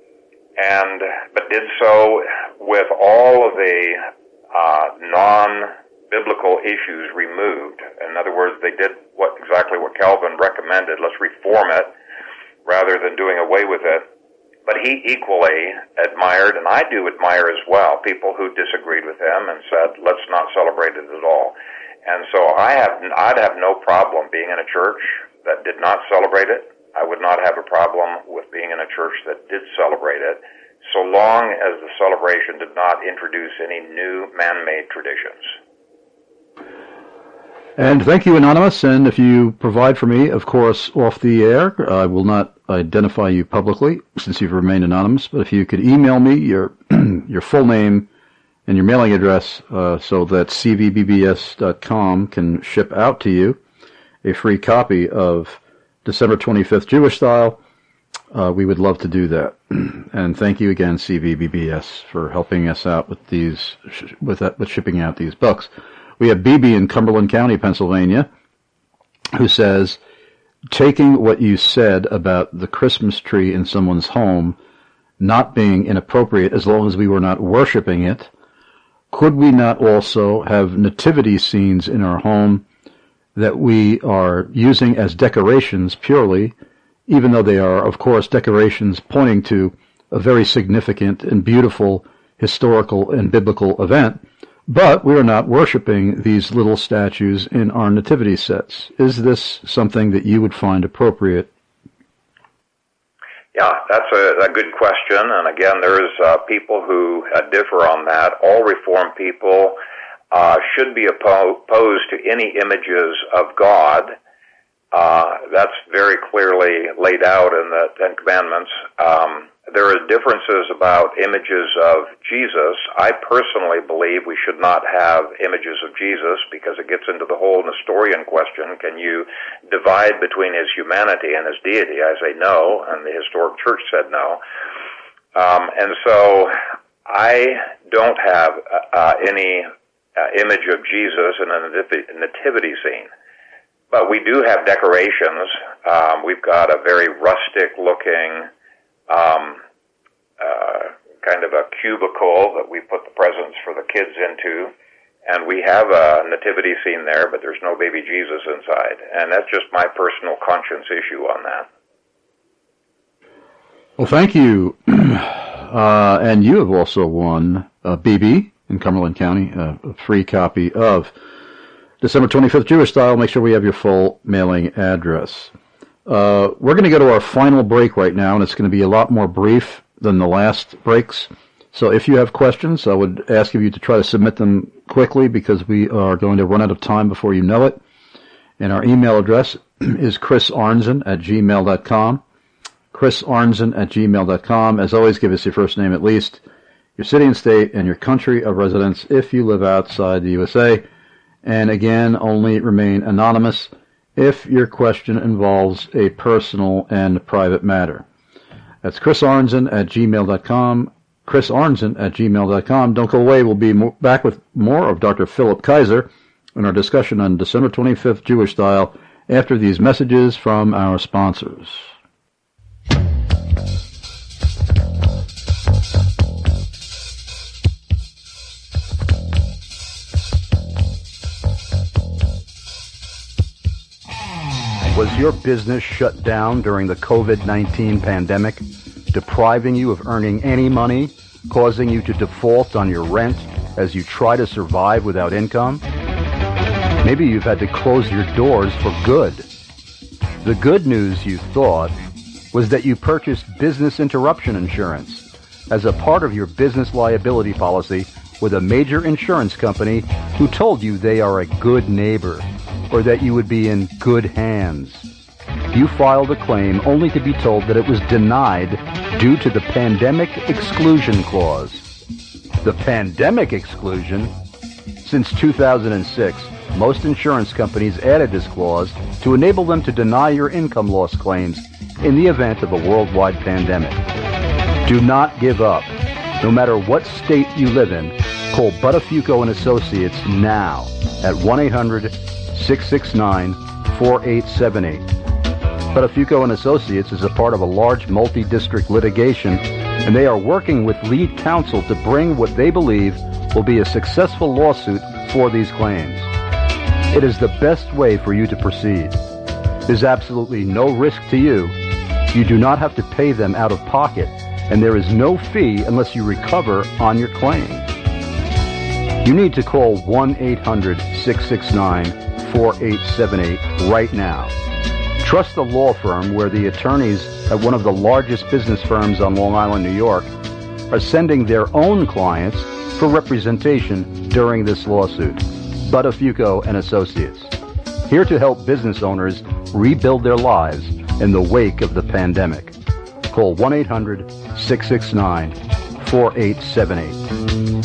and but did so with all of the uh, non-biblical issues removed. In other words, they did what exactly what Calvin recommended. Let's reform it rather than doing away with it. but he equally admired, and I do admire as well, people who disagreed with him and said, let's not celebrate it at all. And so I have, I'd have no problem being in a church that did not celebrate it. I would not have a problem with being in a church that did celebrate it, so long as the celebration did not introduce any new man-made traditions. And thank you, Anonymous. And if you provide for me, of course, off the air, I will not identify you publicly since you've remained anonymous. But if you could email me your your full name and your mailing address uh, so that c v b b s dot com can ship out to you a free copy of December twenty-fifth Jewish Style, uh, we would love to do that. And thank you again, C V B B S, for helping us out with these with that, with shipping out these books. We have B B in Cumberland County, Pennsylvania, who says, taking what you said about the Christmas tree in someone's home not being inappropriate as long as we were not worshiping it, could we not also have nativity scenes in our home that we are using as decorations purely, even though they are, of course, decorations pointing to a very significant and beautiful historical and biblical event, but we are not worshiping these little statues in our nativity sets? Is this something that you would find appropriate? Yeah, that's a, a good question. And again, there's uh, people who uh, differ on that. All Reformed people uh, should be oppo- opposed to any images of God. Uh, that's very clearly laid out in the Ten Commandments. Um, There are differences about images of Jesus. I personally believe we should not have images of Jesus because it gets into the whole Nestorian question. Can you divide between his humanity and his deity? I say no, and the historic church said no. Um, and so I don't have uh, any uh, image of Jesus in a nativity scene. But we do have decorations. Um, we've got a very rustic-looking Um, uh, kind of a cubicle that we put the presents for the kids into, and we have a nativity scene there, but there's no baby Jesus inside, and that's just my personal conscience issue on that. Well, thank you. Uh, and you have also won, uh, B B in Cumberland County, uh, a free copy of December twenty-fifth Jewish Style. Make sure we have your full mailing address. Uh, we're going to go to our final break right now, and it's going to be a lot more brief than the last breaks. So if you have questions, I would ask of you to try to submit them quickly because we are going to run out of time before you know it. And our email address is chris arnzen at gmail dot com. chris arnzen at gmail dot com. As always, give us your first name at least, your city and state, and your country of residence if you live outside the U S A. And again, only remain anonymous if your question involves a personal and private matter. That's chris arnzen at gmail dot com, chris arnzen at gmail dot com. Don't go away. We'll be more, back with more of Doctor Philip Kaiser in our discussion on December twenty-fifth Jewish Style after these messages from our sponsors. Was your business shut down during the covid nineteen pandemic, depriving you of earning any money, causing you to default on your rent as you try to survive without income? Maybe you've had to close your doors for good. The good news, you thought, was that you purchased business interruption insurance as a part of your business liability policy with a major insurance company who told you they are a good neighbor, or that you would be in good hands. You filed a claim only to be told that it was denied due to the Pandemic Exclusion Clause. The Pandemic Exclusion? Since two thousand six, most insurance companies added this clause to enable them to deny your income loss claims in the event of a worldwide pandemic. Do not give up. No matter what state you live in, call Buttafuoco and Associates now at one eight hundred six six nine four eight seven eight. Buttafuoco and Associates is a part of a large multi-district litigation, and they are working with lead counsel to bring what they believe will be a successful lawsuit for these claims. It is the best way for you to proceed. There's absolutely no risk to you. You do not have to pay them out of pocket, and there is no fee unless you recover on your claim. You need to call one eight hundred, six six nine, four eight seven eight right now. Trust the law firm where the attorneys at one of the largest business firms on Long Island, New York, are sending their own clients for representation during this lawsuit. Buttafuoco and Associates, here to help business owners rebuild their lives in the wake of the pandemic. Call one eight hundred, six six nine, four eight seven eight.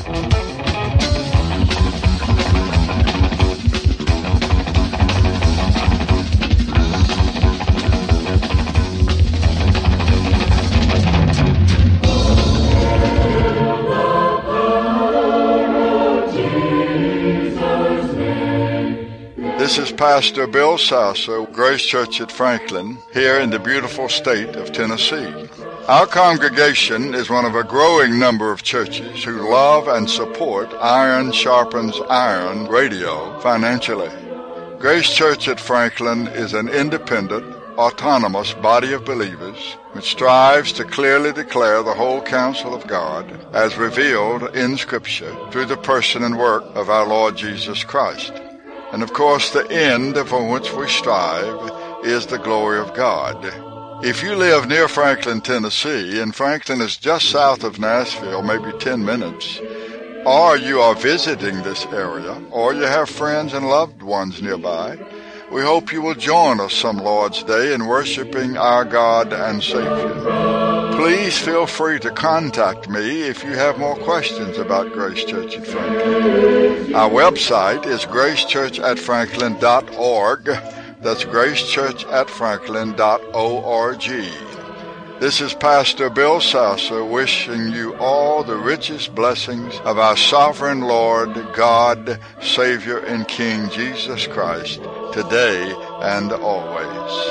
This is Pastor Bill Sasso, Grace Church at Franklin, here in the beautiful state of Tennessee. Our congregation is one of a growing number of churches who love and support Iron Sharpens Iron radio financially. Grace Church at Franklin is an independent, autonomous body of believers which strives to clearly declare the whole counsel of God as revealed in Scripture through the person and work of our Lord Jesus Christ. And of course, the end for which we strive is the glory of God. If you live near Franklin, Tennessee, and Franklin is just south of Nashville, maybe ten minutes, or you are visiting this area, or you have friends and loved ones nearby, we hope you will join us some Lord's Day in worshiping our God and Savior. Please feel free to contact me if you have more questions about Grace Church at Franklin. Our website is grace church at franklin dot org. That's grace church at franklin dot org. This is Pastor Bill Sasso wishing you all the richest blessings of our sovereign Lord, God, Savior, and King Jesus Christ, today and always.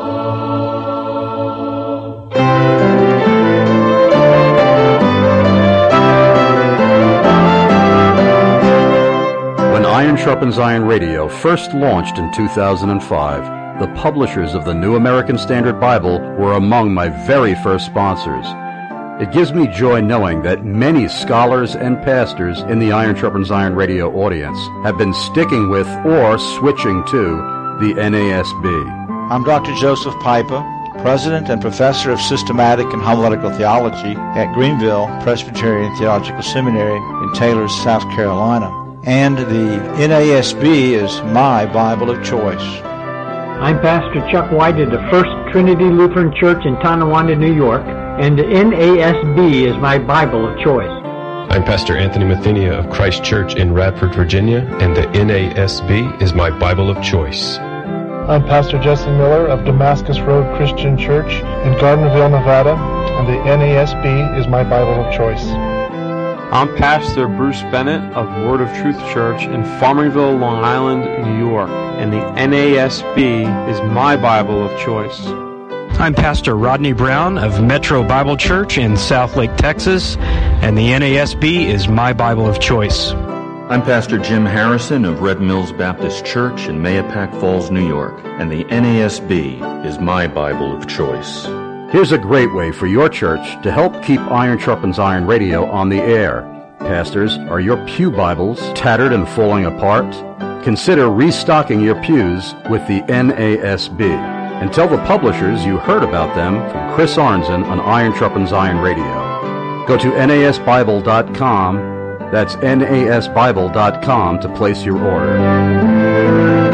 When Iron Sharpens Iron Radio first launched in two thousand five, the publishers of the New American Standard Bible were among my very first sponsors. It gives me joy knowing that many scholars and pastors in the Iron Sharpens Iron Radio audience have been sticking with or switching to the N A S B. I'm Doctor Joseph Pipa, President and Professor of Systematic and Homiletical Theology at Greenville Presbyterian Theological Seminary in Taylor, South Carolina. And the N A S B is my Bible of choice. I'm Pastor Chuck White of the First Trinity Lutheran Church in Tonawanda, New York, and the N A S B is my Bible of choice. I'm Pastor Anthony Mathenia of Christ Church in Radford, Virginia, and the N A S B is my Bible of choice. I'm Pastor Jesse Miller of Damascus Road Christian Church in Gardnerville, Nevada, and the N A S B is my Bible of choice. I'm Pastor Bruce Bennett of Word of Truth Church in Farmingville, Long Island, New York, and the N A S B is my Bible of choice. I'm Pastor Rodney Brown of Metro Bible Church in Southlake, Texas, and the N A S B is my Bible of choice. I'm Pastor Jim Harrison of Red Mills Baptist Church in Mahopac Falls, New York, and the N A S B is my Bible of choice. Here's a great way for your church to help keep Iron Sharpens Iron Radio on the air. Pastors, are your pew Bibles tattered and falling apart? Consider restocking your pews with the N A S B. And tell the publishers you heard about them from Chris Arnzen on Iron Sharpens Iron Radio. Go to N A S Bible dot com. That's N A S Bible dot com to place your order.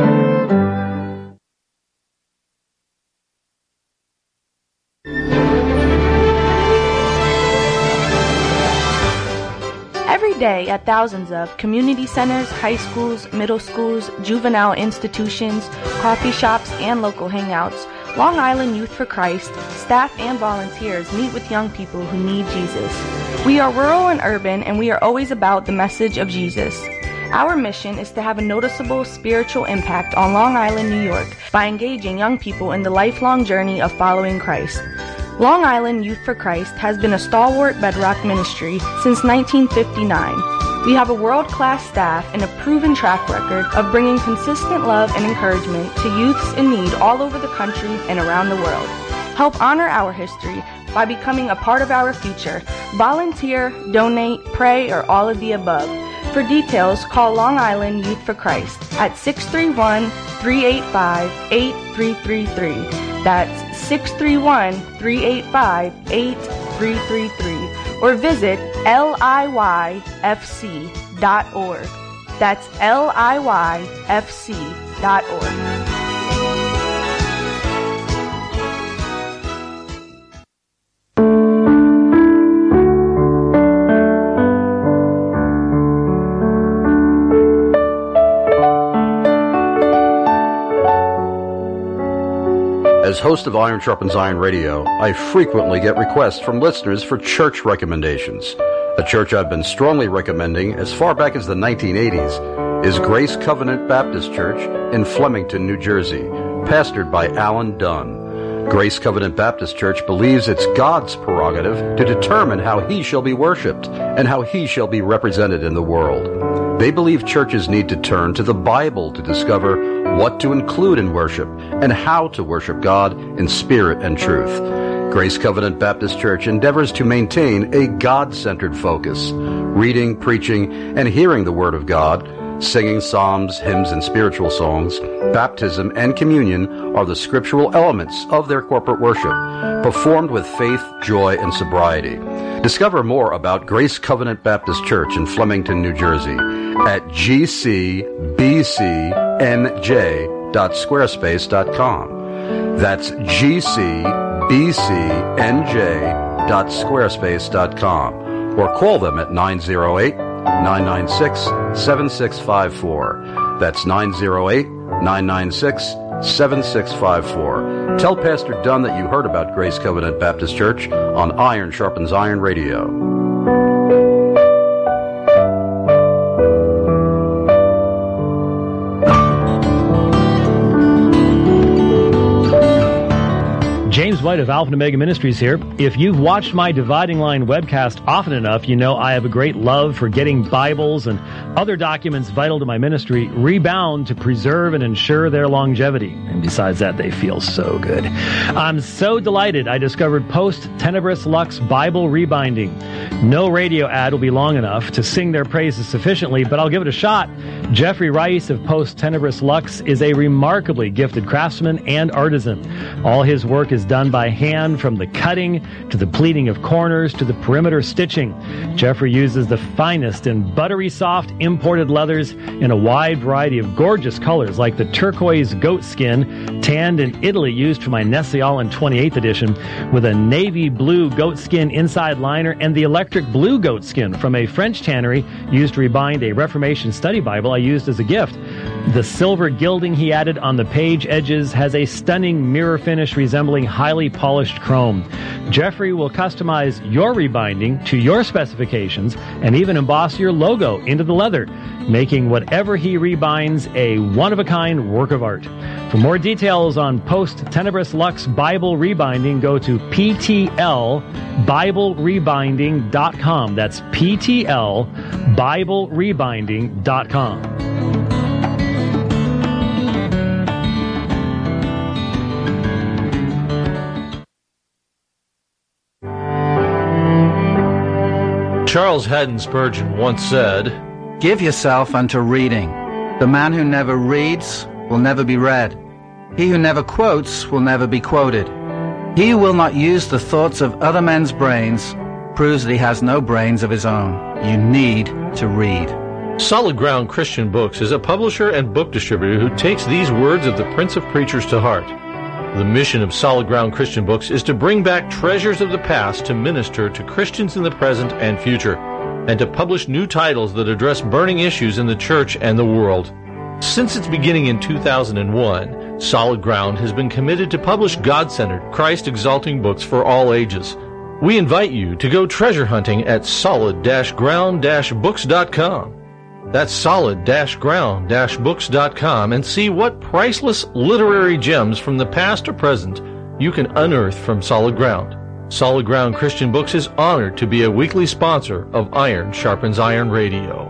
Every day at thousands of community centers, high schools, middle schools, juvenile institutions, coffee shops, and local hangouts, Long Island Youth for Christ, staff and volunteers meet with young people who need Jesus. We are rural and urban, and we are always about the message of Jesus. Our mission is to have a noticeable spiritual impact on Long Island, New York, by engaging young people in the lifelong journey of following Christ. Long Island Youth for Christ has been a stalwart bedrock ministry since nineteen fifty-nine. We have a world-class staff and a proven track record of bringing consistent love and encouragement to youths in need all over the country and around the world. Help honor our history by becoming a part of our future. Volunteer, donate, pray, or all of the above. For details, call Long Island Youth for Christ at six three one, three eight five, eight three three three. That's six three one, three eight five, eight three three three. Or visit L I Y F C dot org. That's L I Y F C dot org. As host of Iron Sharpens Iron Radio, I frequently get requests from listeners for church recommendations. A church I've been strongly recommending as far back as the nineteen eighties is Grace Covenant Baptist Church in Flemington, New Jersey, pastored by Alan Dunn. Grace Covenant Baptist Church believes it's God's prerogative to determine how He shall be worshipped and how He shall be represented in the world. They believe churches need to turn to the Bible to discover what to include in worship and how to worship God in spirit and truth. Grace Covenant Baptist Church endeavors to maintain a God-centered focus, reading, preaching, and hearing the Word of God. Singing psalms, hymns, and spiritual songs, baptism, and communion are the scriptural elements of their corporate worship, performed with faith, joy, and sobriety. Discover more about Grace Covenant Baptist Church in Flemington, New Jersey at g c b c n j dot squarespace dot com. That's g c b c n j dot squarespace dot com. Or call them at nine oh eight, nine nine six, seven six five four. That's nine oh eight, nine nine six, seven six five four. Tell Pastor Dunn that you heard about Grace Covenant Baptist Church on Iron Sharpens Iron Radio. James White of Alpha and Omega Ministries here. If you've watched my Dividing Line webcast often enough, you know I have a great love for getting Bibles and other documents vital to my ministry rebound to preserve and ensure their longevity. And besides that, they feel so good. I'm so delighted I discovered Post Tenebris Lux Bible Rebinding. No radio ad will be long enough to sing their praises sufficiently, but I'll give it a shot. Jeffrey Rice of Post Tenebris Lux is a remarkably gifted craftsman and artisan. All his work is done by hand, from the cutting to the pleating of corners to the perimeter stitching. Jeffrey uses the finest and buttery soft imported leathers in a wide variety of gorgeous colors, like the turquoise goat skin tanned in Italy used for my Nestle-Aland twenty-eighth edition, with a navy blue goat skin inside liner, and the electric blue goat skin from a French tannery used to rebind a Reformation study Bible I used as a gift. The silver gilding he added on the page edges has a stunning mirror finish resembling highly polished chrome. Jeffrey will customize your rebinding to your specifications and even emboss your logo into the leather, making whatever he rebinds a one-of-a-kind work of art. For more details on Post Tenebris Lux Bible Rebinding, go to p t l bible rebinding dot com. That's p t l bible rebinding dot com. Charles Haddon Spurgeon once said, "Give yourself unto reading. The man who never reads will never be read. He who never quotes will never be quoted. He who will not use the thoughts of other men's brains proves that he has no brains of his own. You need to read." Solid Ground Christian Books is a publisher and book distributor who takes these words of the Prince of Preachers to heart. The mission of Solid Ground Christian Books is to bring back treasures of the past to minister to Christians in the present and future, and to publish new titles that address burning issues in the church and the world. Since its beginning in two thousand one, Solid Ground has been committed to publish God-centered, Christ-exalting books for all ages. We invite you to go treasure hunting at solid ground books dot com. That's solid ground books dot com, and see what priceless literary gems from the past or present you can unearth from Solid Ground. Solid Ground Christian Books is honored to be a weekly sponsor of Iron Sharpens Iron Radio.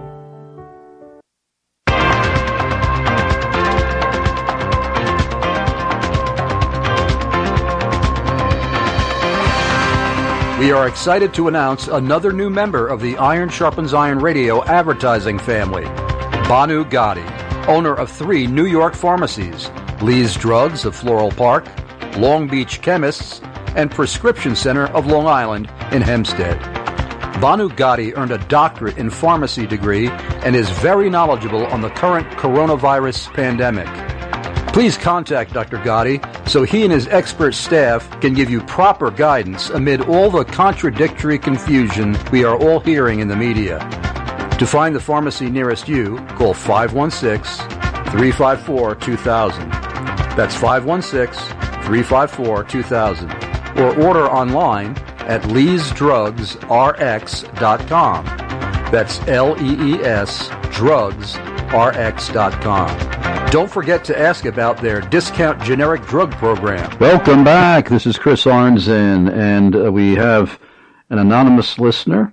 We are excited to announce another new member of the Iron Sharpens Iron Radio advertising family, Banu Gotti, owner of three New York pharmacies, Lee's Drugs of Floral Park, Long Beach Chemists, and Prescription Center of Long Island in Hempstead. Banu Gotti earned a doctorate in pharmacy degree and is very knowledgeable on the current coronavirus pandemic. Please contact Doctor Gotti so he and his expert staff can give you proper guidance amid all the contradictory confusion we are all hearing in the media. To find the pharmacy nearest you, call five one six, three five four, two thousand. That's five one six, three five four, two thousand. Or order online at lees drugs r x dot com. That's L E E S drugs r x dot com. Don't forget to ask about their discount generic drug program. Welcome back. This is Chris Arnzen, and uh, we have an anonymous listener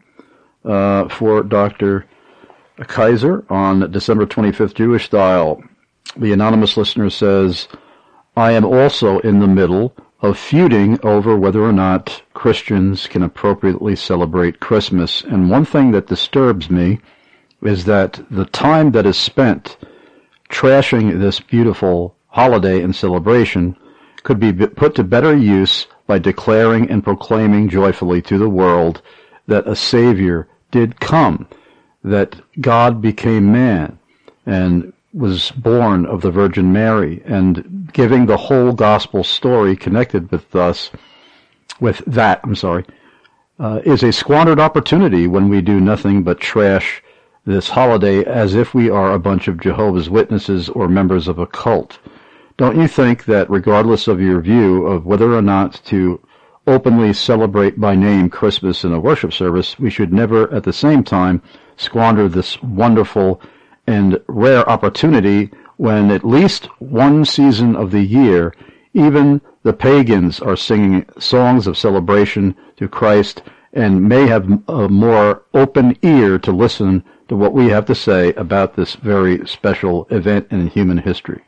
uh, for Doctor Kaiser on December twenty-fifth Jewish Style. The anonymous listener says, I am also in the middle of feuding over whether or not Christians can appropriately celebrate Christmas. And one thing that disturbs me is that the time that is spent trashing this beautiful holiday and celebration could be put to better use by declaring and proclaiming joyfully to the world that a Savior did come, that God became man and was born of the Virgin Mary, and giving the whole gospel story connected with us, with that, I'm sorry, uh, is a squandered opportunity when we do nothing but trash this holiday as if we are a bunch of Jehovah's Witnesses or members of a cult. Don't you think that regardless of your view of whether or not to openly celebrate by name Christmas in a worship service, we should never at the same time squander this wonderful and rare opportunity when at least one season of the year, even the pagans are singing songs of celebration to Christ and may have a more open ear to listen to what we have to say about this very special event in human history.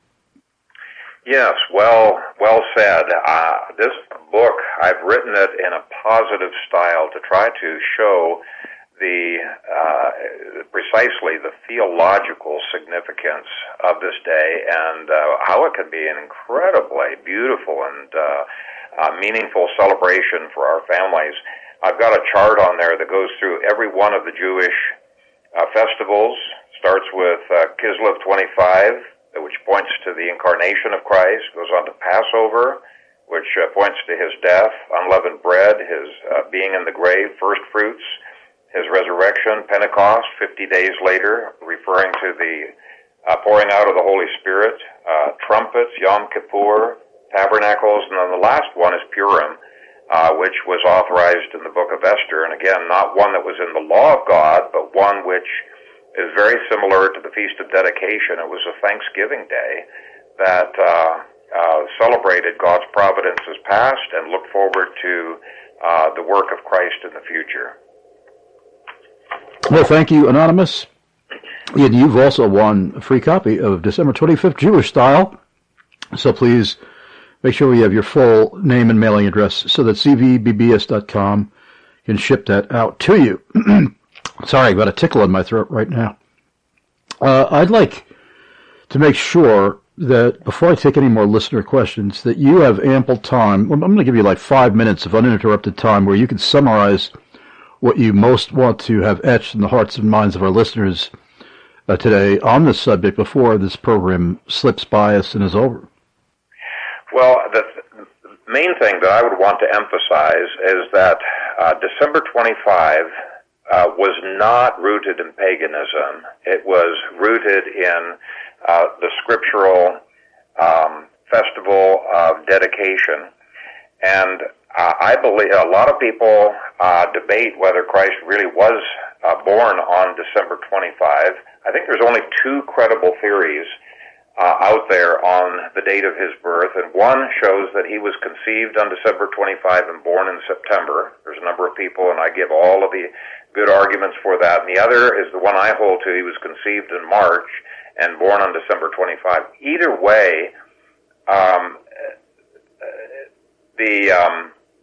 Yes, well, well said. Uh, this book, I've written it in a positive style to try to show the uh, precisely the theological significance of this day and uh, how it can be an incredibly beautiful and uh, uh, meaningful celebration for our families. I've got a chart on there that goes through every one of the Jewish uh, festivals. Starts with uh, Kislev twenty-five, which points to the incarnation of Christ, goes on to Passover, which uh, points to his death, unleavened bread, his uh, being in the grave, first fruits, his resurrection, Pentecost, fifty days later, referring to the uh, pouring out of the Holy Spirit, uh, trumpets, Yom Kippur, tabernacles, and then the last one is Purim, uh, which was authorized in the book of Esther, and again, not one that was in the law of God, but one which is very similar to the Feast of Dedication. It was a Thanksgiving day that uh, uh, celebrated God's providence as past and looked forward to uh, the work of Christ in the future. Well, thank you, Anonymous. And you've also won a free copy of December twenty-fifth Jewish Style. So please make sure we have your full name and mailing address so that c v b b s dot com can ship that out to you. Sorry, I've got a tickle in my throat right now. Uh, I'd like to make sure that before I take any more listener questions, that you have ample time. I'm going to give you like five minutes of uninterrupted time where you can summarize what you most want to have etched in the hearts and minds of our listeners uh, today on this subject before this program slips by us and is over. Well, the th- main thing that I would want to emphasize is that uh, December twenty-fifth uh, was not rooted in paganism. It was rooted in uh, the scriptural um, festival of dedication. And uh, I believe a lot of people uh, debate whether Christ really was uh, born on December twenty-fifth. I think there's only two credible theories uh, out there on the date of his birth, and one shows that he was conceived on December twenty-fifth and born in September. There's a number of people, and I give all of the good arguments for that. And the other is the one I hold to. He was conceived in March and born on December twenty-fifth. Either way, um, the um,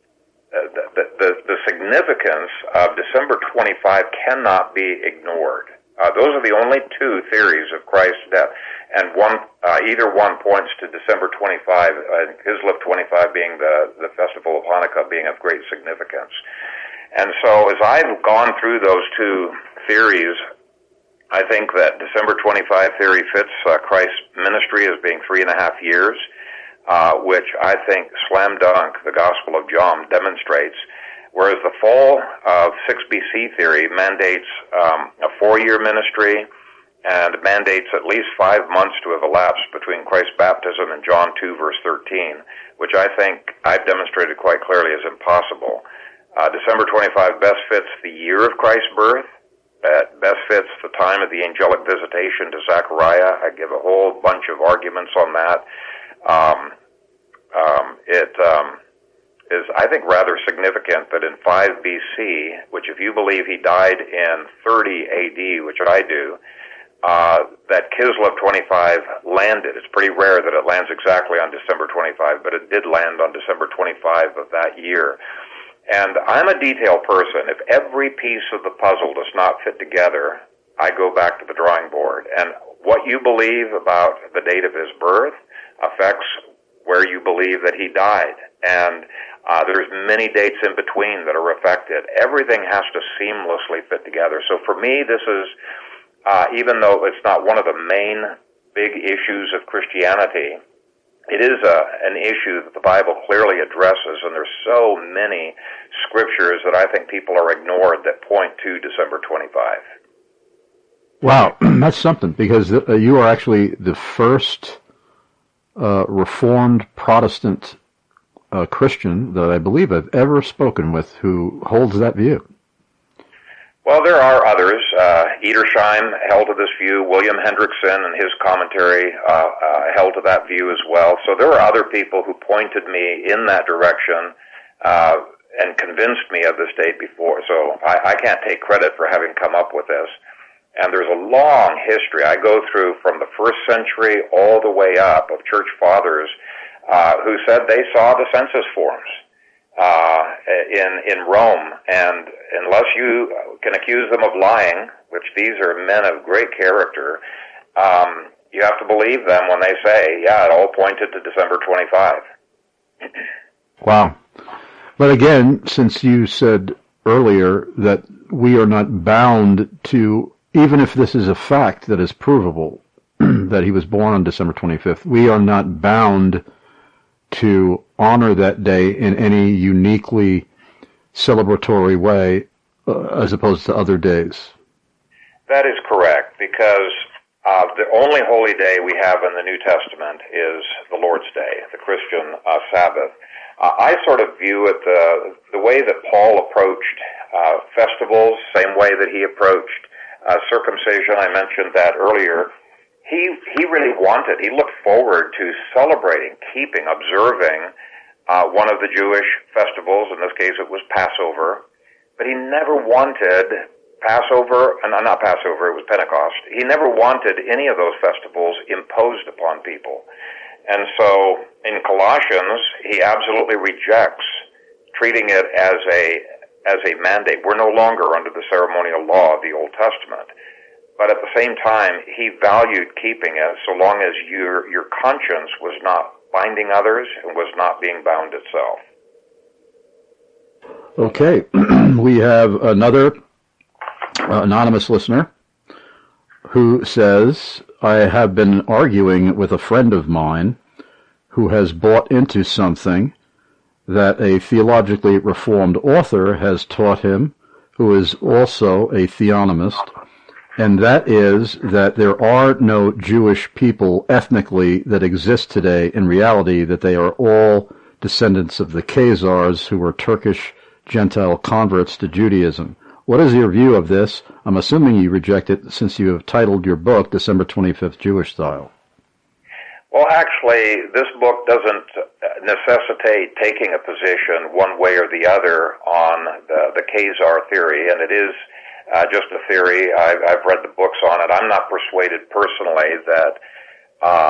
the, the, the significance of December twenty-five cannot be ignored. Uh, those are the only two theories of Christ's death, and one, uh, either one points to December twenty-five, uh, Kislev twenty-five being the, the festival of Hanukkah being of great significance. And so as I've gone through those two theories, I think that December twenty-five theory fits uh, Christ's ministry as being three and a half years, uh, which I think slam dunk the Gospel of John demonstrates. Whereas the fall of six B C theory mandates um, a four-year ministry and mandates at least five months to have elapsed between Christ's baptism and John two, verse thirteen, which I think I've demonstrated quite clearly is impossible. Uh, December twenty-five best fits the year of Christ's birth. That best fits the time of the angelic visitation to Zechariah. I give a whole bunch of arguments on that. Um, um, it... Um, is, I think, rather significant that in five B C, which if you believe he died in thirty A D, which I do, uh, that Kislev twenty-five landed. It's pretty rare that it lands exactly on December twenty-five, but it did land on December twenty-five of that year. And I'm a detail person. If every piece of the puzzle does not fit together, I go back to the drawing board. And what you believe about the date of his birth affects where you believe that he died. And uh, there's many dates in between that are affected. Everything has to seamlessly fit together. So for me, this is, uh, even though it's not one of the main big issues of Christianity, it is a, an issue that the Bible clearly addresses, and there's so many scriptures that I think people are ignored that point to December twenty-five. Wow, that's something, because uh, you are actually the first uh, Reformed Protestant uh, Christian that I believe I've ever spoken with who holds that view. Well, there are others. Uh, Edersheim held to this view. William Hendrickson and his commentary uh, uh, held to that view as well. So there are other people who pointed me in that direction uh, and convinced me of this date before. So I, I can't take credit for having come up with this. And there's a long history. I go through from the first century all the way up of church fathers uh, who said they saw the census forms uh, in in Rome, and unless you can accuse them of lying, which these are men of great character, um, you have to believe them when they say, yeah, it all pointed to December twenty-five. Wow. But again, since you said earlier that we are not bound to, even if this is a fact that is provable, that he was born on December twenty-fifth, we are not bound to honor that day in any uniquely celebratory way uh, as opposed to other days. That is correct, because uh, the only holy day we have in the New Testament is the Lord's Day, the Christian uh, Sabbath. Uh, I sort of view it the, the way that Paul approached uh, festivals, same way that he approached uh, circumcision. I mentioned that earlier. He he really wanted, he looked forward to celebrating, keeping, observing uh, one of the Jewish festivals. In this case, it was Passover. But he never wanted Passover, and uh, not Passover, it was Pentecost. He never wanted any of those festivals imposed upon people. And so in Colossians, he absolutely rejects treating it as a as a mandate. We're no longer under the ceremonial law of the Old Testament. But at the same time, he valued keeping it so long as your your conscience was not binding others and was not being bound itself. Okay, we have another uh, anonymous listener who says, I have been arguing with a friend of mine who has bought into something that a theologically reformed author has taught him, who is also a theonomist, and that is that there are no Jewish people ethnically that exist today in reality, that they are all descendants of the Khazars who were Turkish Gentile converts to Judaism. What is your view of this? I'm assuming you reject it since you have titled your book December twenty-fifth Jewish Style. Well, actually, this book doesn't necessitate taking a position one way or the other on the, the Khazar theory, and it is Uh, just a theory. I've, I've read the books on it. I'm not persuaded personally that uh,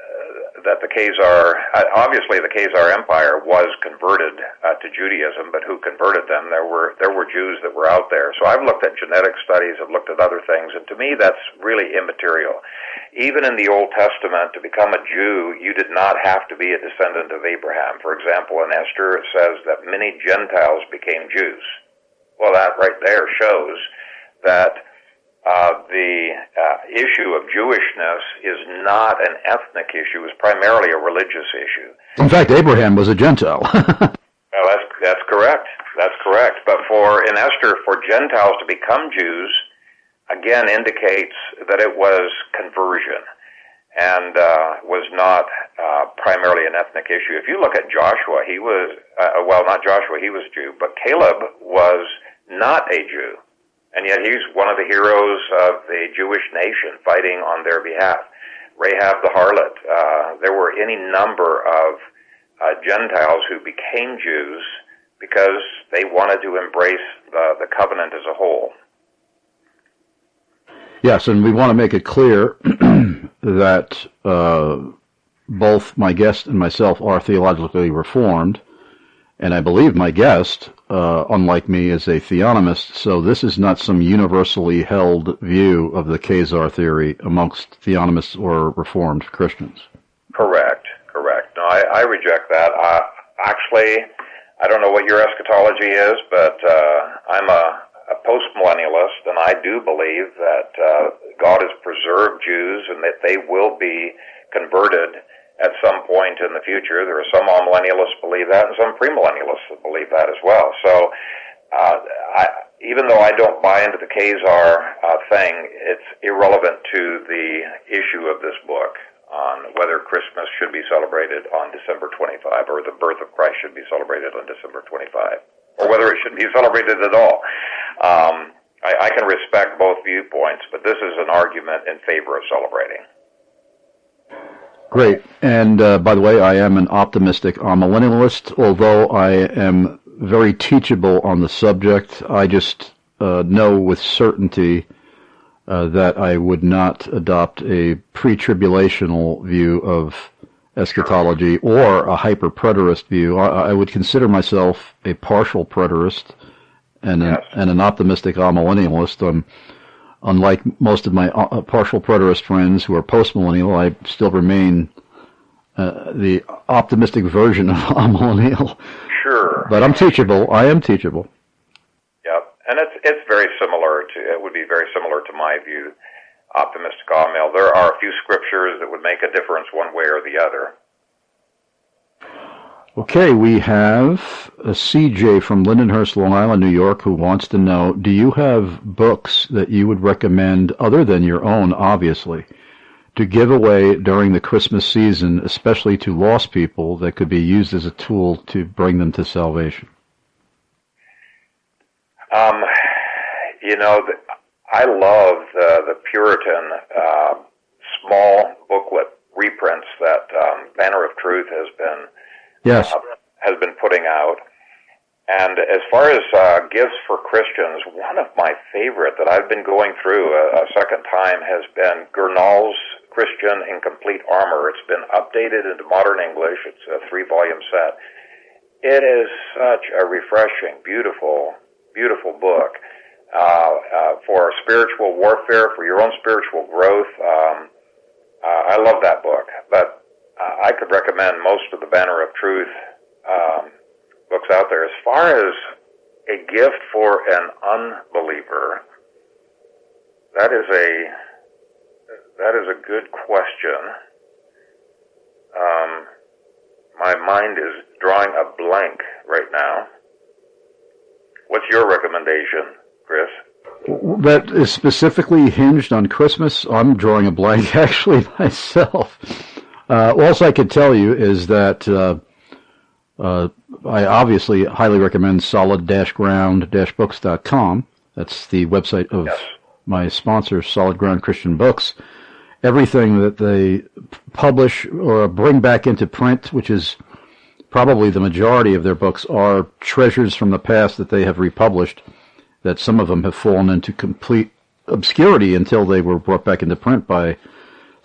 that the Khazar, obviously the Khazar Empire was converted uh, to Judaism, but who converted them? There were there were Jews that were out there. So I've looked at genetic studies, I've looked at other things, and to me that's really immaterial. Even in the Old Testament, to become a Jew, you did not have to be a descendant of Abraham. For example, in Esther it says that many Gentiles became Jews. Well, that right there shows that Uh, the uh, issue of Jewishness is not an ethnic issue; it's primarily a religious issue. In fact, Abraham was a Gentile. Well, that's that's correct. That's correct. But for in Esther, for Gentiles to become Jews, again indicates that it was conversion and uh, was not uh, primarily an ethnic issue. If you look at Joshua, he was uh, well, not Joshua; he was a Jew, but Caleb was not a Jew. And yet he's one of the heroes of the Jewish nation fighting on their behalf. Rahab the harlot. Uh, there were any number of uh, Gentiles who became Jews because they wanted to embrace the, the covenant as a whole. Yes, and we want to make it clear that uh, both my guest and myself are theologically reformed, and I believe my guest, uh, unlike me, is a theonomist, so this is not some universally held view of the Khazar theory amongst theonomists or reformed Christians. Correct, correct. No, I, I reject that. Uh, actually, I don't know what your eschatology is, but uh, I'm a, a post-millennialist, and I do believe that uh, God has preserved Jews and that they will be converted at some point in the future. There are some all-millennialists who believe that, and some premillennialists that believe that as well. So, uh, I, even though I don't buy into the Khazar uh, thing, it's irrelevant to the issue of this book on whether Christmas should be celebrated on December twenty-fifth, or the birth of Christ should be celebrated on December twenty-fifth, or whether it should be celebrated at all. Um, I, I can respect both viewpoints, but this is an argument in favor of celebrating. Great. And uh, by the way, I am an optimistic amillennialist, although I am very teachable on the subject. I just uh, know with certainty uh, that I would not adopt a pre-tribulational view of eschatology or a hyper-preterist view. I, I would consider myself a partial preterist and an, yes. and an optimistic amillennialist. I'm Unlike most of my uh, partial preterist friends who are postmillennial, I still remain uh, the optimistic version of amillennial. Sure. But I'm teachable. I am teachable. Yep. And it's it's very similar to, it would be very similar to my view, optimistic amil. There are a few scriptures that would make a difference one way or the other. Okay, we have a C J from Lindenhurst, Long Island, New York, who wants to know, do you have books that you would recommend, other than your own, obviously, to give away during the Christmas season, especially to lost people, that could be used as a tool to bring them to salvation? Um, you know, the, I love the, the Puritan uh, small booklet reprints that um, Banner of Truth has been Yes. Uh, has been putting out. And as far as uh, gifts for Christians, one of my favorite that I've been going through a, a second time has been Gurnall's Christian in Complete Armor. It's been updated into modern English. It's a three-volume set. It is such a refreshing, beautiful, beautiful book uh, uh, for spiritual warfare, for your own spiritual growth. Um, uh, I love that book. But Uh, I could recommend most of the Banner of Truth um, books out there. As far as a gift for an unbeliever, that is a that is a good question. Um, my mind is drawing a blank right now. What's your recommendation, Chris? That is specifically hinged on Christmas? I'm drawing a blank, actually, myself. Uh, all I could tell you is that uh, uh, I obviously highly recommend solid dash ground dash books dot com. That's the website of yes. my sponsor, Solid Ground Christian Books. Everything that they publish or bring back into print, which is probably the majority of their books, are treasures from the past that they have republished, that some of them have fallen into complete obscurity until they were brought back into print by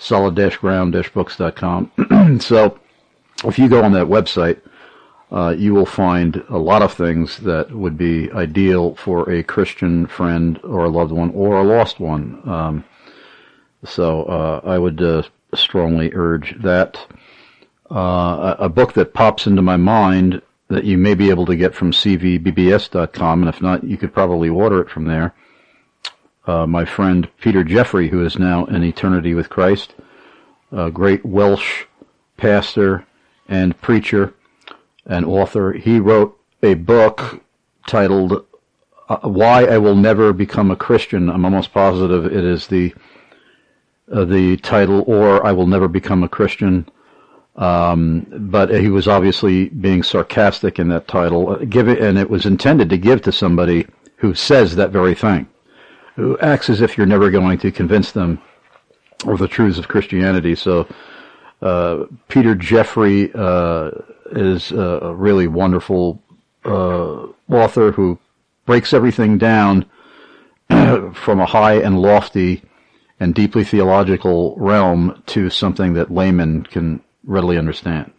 solid dash ground dash books dot com. So if you go on that website, uh, you will find a lot of things that would be ideal for a Christian friend or a loved one or a lost one. Um, so uh, I would uh, strongly urge that. Uh, a, a book that pops into my mind that you may be able to get from c v b b s dot com, and if not, you could probably order it from there. Uh, my friend Peter Jeffrey, who is now in eternity with Christ, a great Welsh pastor and preacher and author, he wrote a book titled uh, Why I Will Never Become a Christian. I'm almost positive it is the uh, the title, or I Will Never Become a Christian. Um, but he was obviously being sarcastic in that title, give it, and it was intended to give to somebody who says that very thing, who acts as if you're never going to convince them of the truths of Christianity. So uh, Peter Jeffrey uh, is a really wonderful uh, author who breaks everything down from a high and lofty and deeply theological realm to something that laymen can readily understand.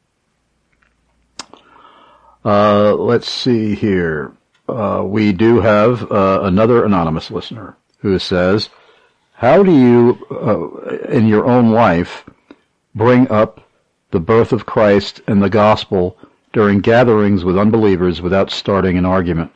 Uh, let's see here. Uh, we do have uh, another anonymous listener who says, how do you, uh, in your own life, bring up the birth of Christ and the gospel during gatherings with unbelievers without starting an argument?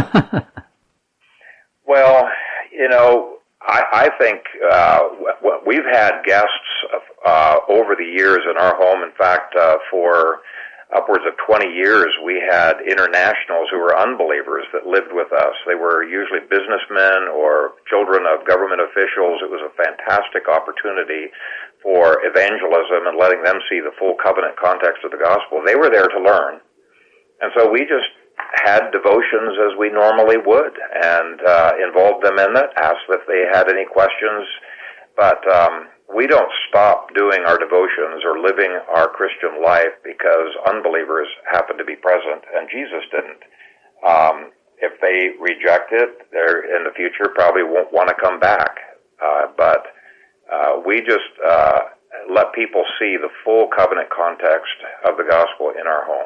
Well, you know, I, I think uh, w- we've had guests uh, over the years in our home. In fact, uh, for upwards of twenty years, we had internationals who were unbelievers that lived with us. They were usually businessmen or children of government officials. It was a fantastic opportunity for evangelism and letting them see the full covenant context of the gospel. They were there to learn. And so we just had devotions as we normally would and uh, involved them in it, asked if they had any questions. But um, we don't stop doing our devotions or living our Christian life because unbelievers happen to be present, and Jesus didn't. Um, if they reject it, they're in the future probably won't want to come back. Uh, but uh, we just uh, let people see the full covenant context of the gospel in our home.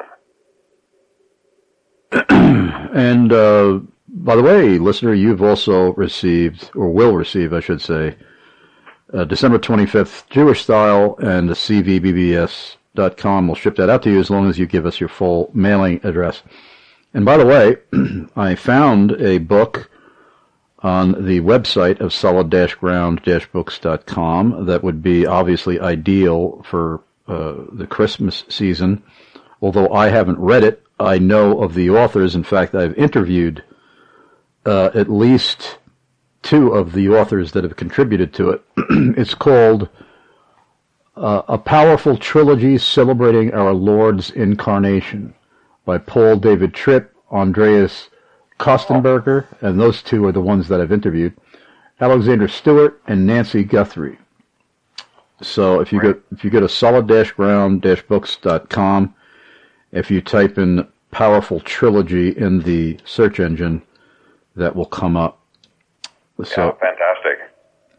And, uh, by the way, listener, you've also received, or will receive, I should say, uh, December twenty-fifth Jewish Style, and the c v b b s dot com will ship that out to you as long as you give us your full mailing address. And by the way, I found a book on the website of solid dash ground dash books dot com that would be obviously ideal for uh, the Christmas season. Although I haven't read it, I know of the authors. In fact, I've interviewed uh, at least two of the authors that have contributed to it. It's called uh, A Powerful Trilogy Celebrating Our Lord's Incarnation by Paul David Tripp, Andreas Kostenberger, and those two are the ones that I've interviewed, Alexander Stewart, and Nancy Guthrie. So if you go if you go to solid dash ground dash books dot com, if you type in Powerful Trilogy in the search engine, that will come up. So, yeah, fantastic.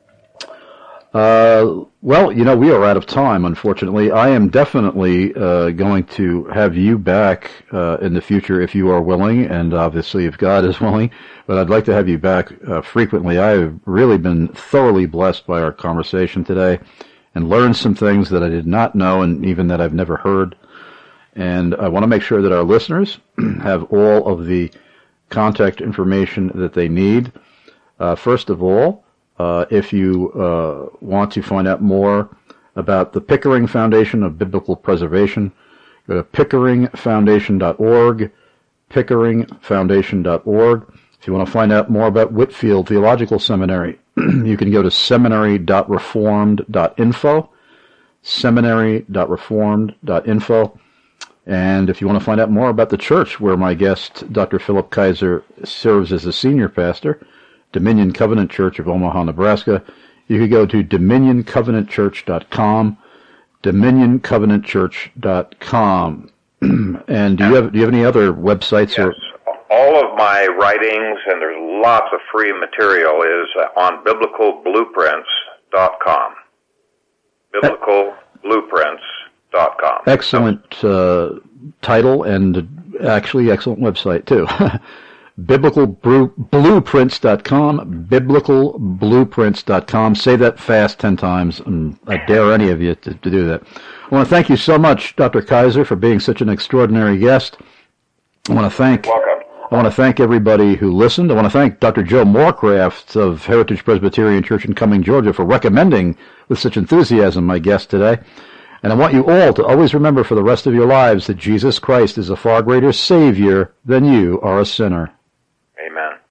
Uh, well, you know, we are out of time, unfortunately. I am definitely uh, going to have you back uh, in the future if you are willing, and obviously if God is willing, but I'd like to have you back uh, frequently. I have really been thoroughly blessed by our conversation today and learned some things that I did not know and even that I've never heard. And I want to make sure that our listeners have all of the contact information that they need. Uh, first of all, uh, if you uh, want to find out more about the Pickering Foundation of Biblical Preservation, go to pickering foundation dot org, pickering foundation dot org. If you want to find out more about Whitefield Theological Seminary, you can go to seminary dot reformed dot info, seminary dot reformed dot info. And if you want to find out more about the church where my guest, Doctor Philip Kaiser, serves as a senior pastor, Dominion Covenant Church of Omaha, Nebraska, you could go to dominion covenant church dot com, dominion covenant church dot com. And do you have do you have any other websites? Yes. Or all of my writings, and there's lots of free material, is on biblical blueprints dot com. biblical blueprints dot com. Excellent uh, title and actually excellent website, too. biblical blueprints dot com, biblical blueprints dot com. Say that fast ten times, and I dare any of you to, to do that. I want to thank you so much, Doctor Kaiser, for being such an extraordinary guest. I want to thank Welcome. I want to thank everybody who listened. I want to thank Doctor Joe Morecraft of Heritage Presbyterian Church in Cumming, Georgia, for recommending with such enthusiasm my guest today. And I want you all to always remember for the rest of your lives that Jesus Christ is a far greater Savior than you are a sinner.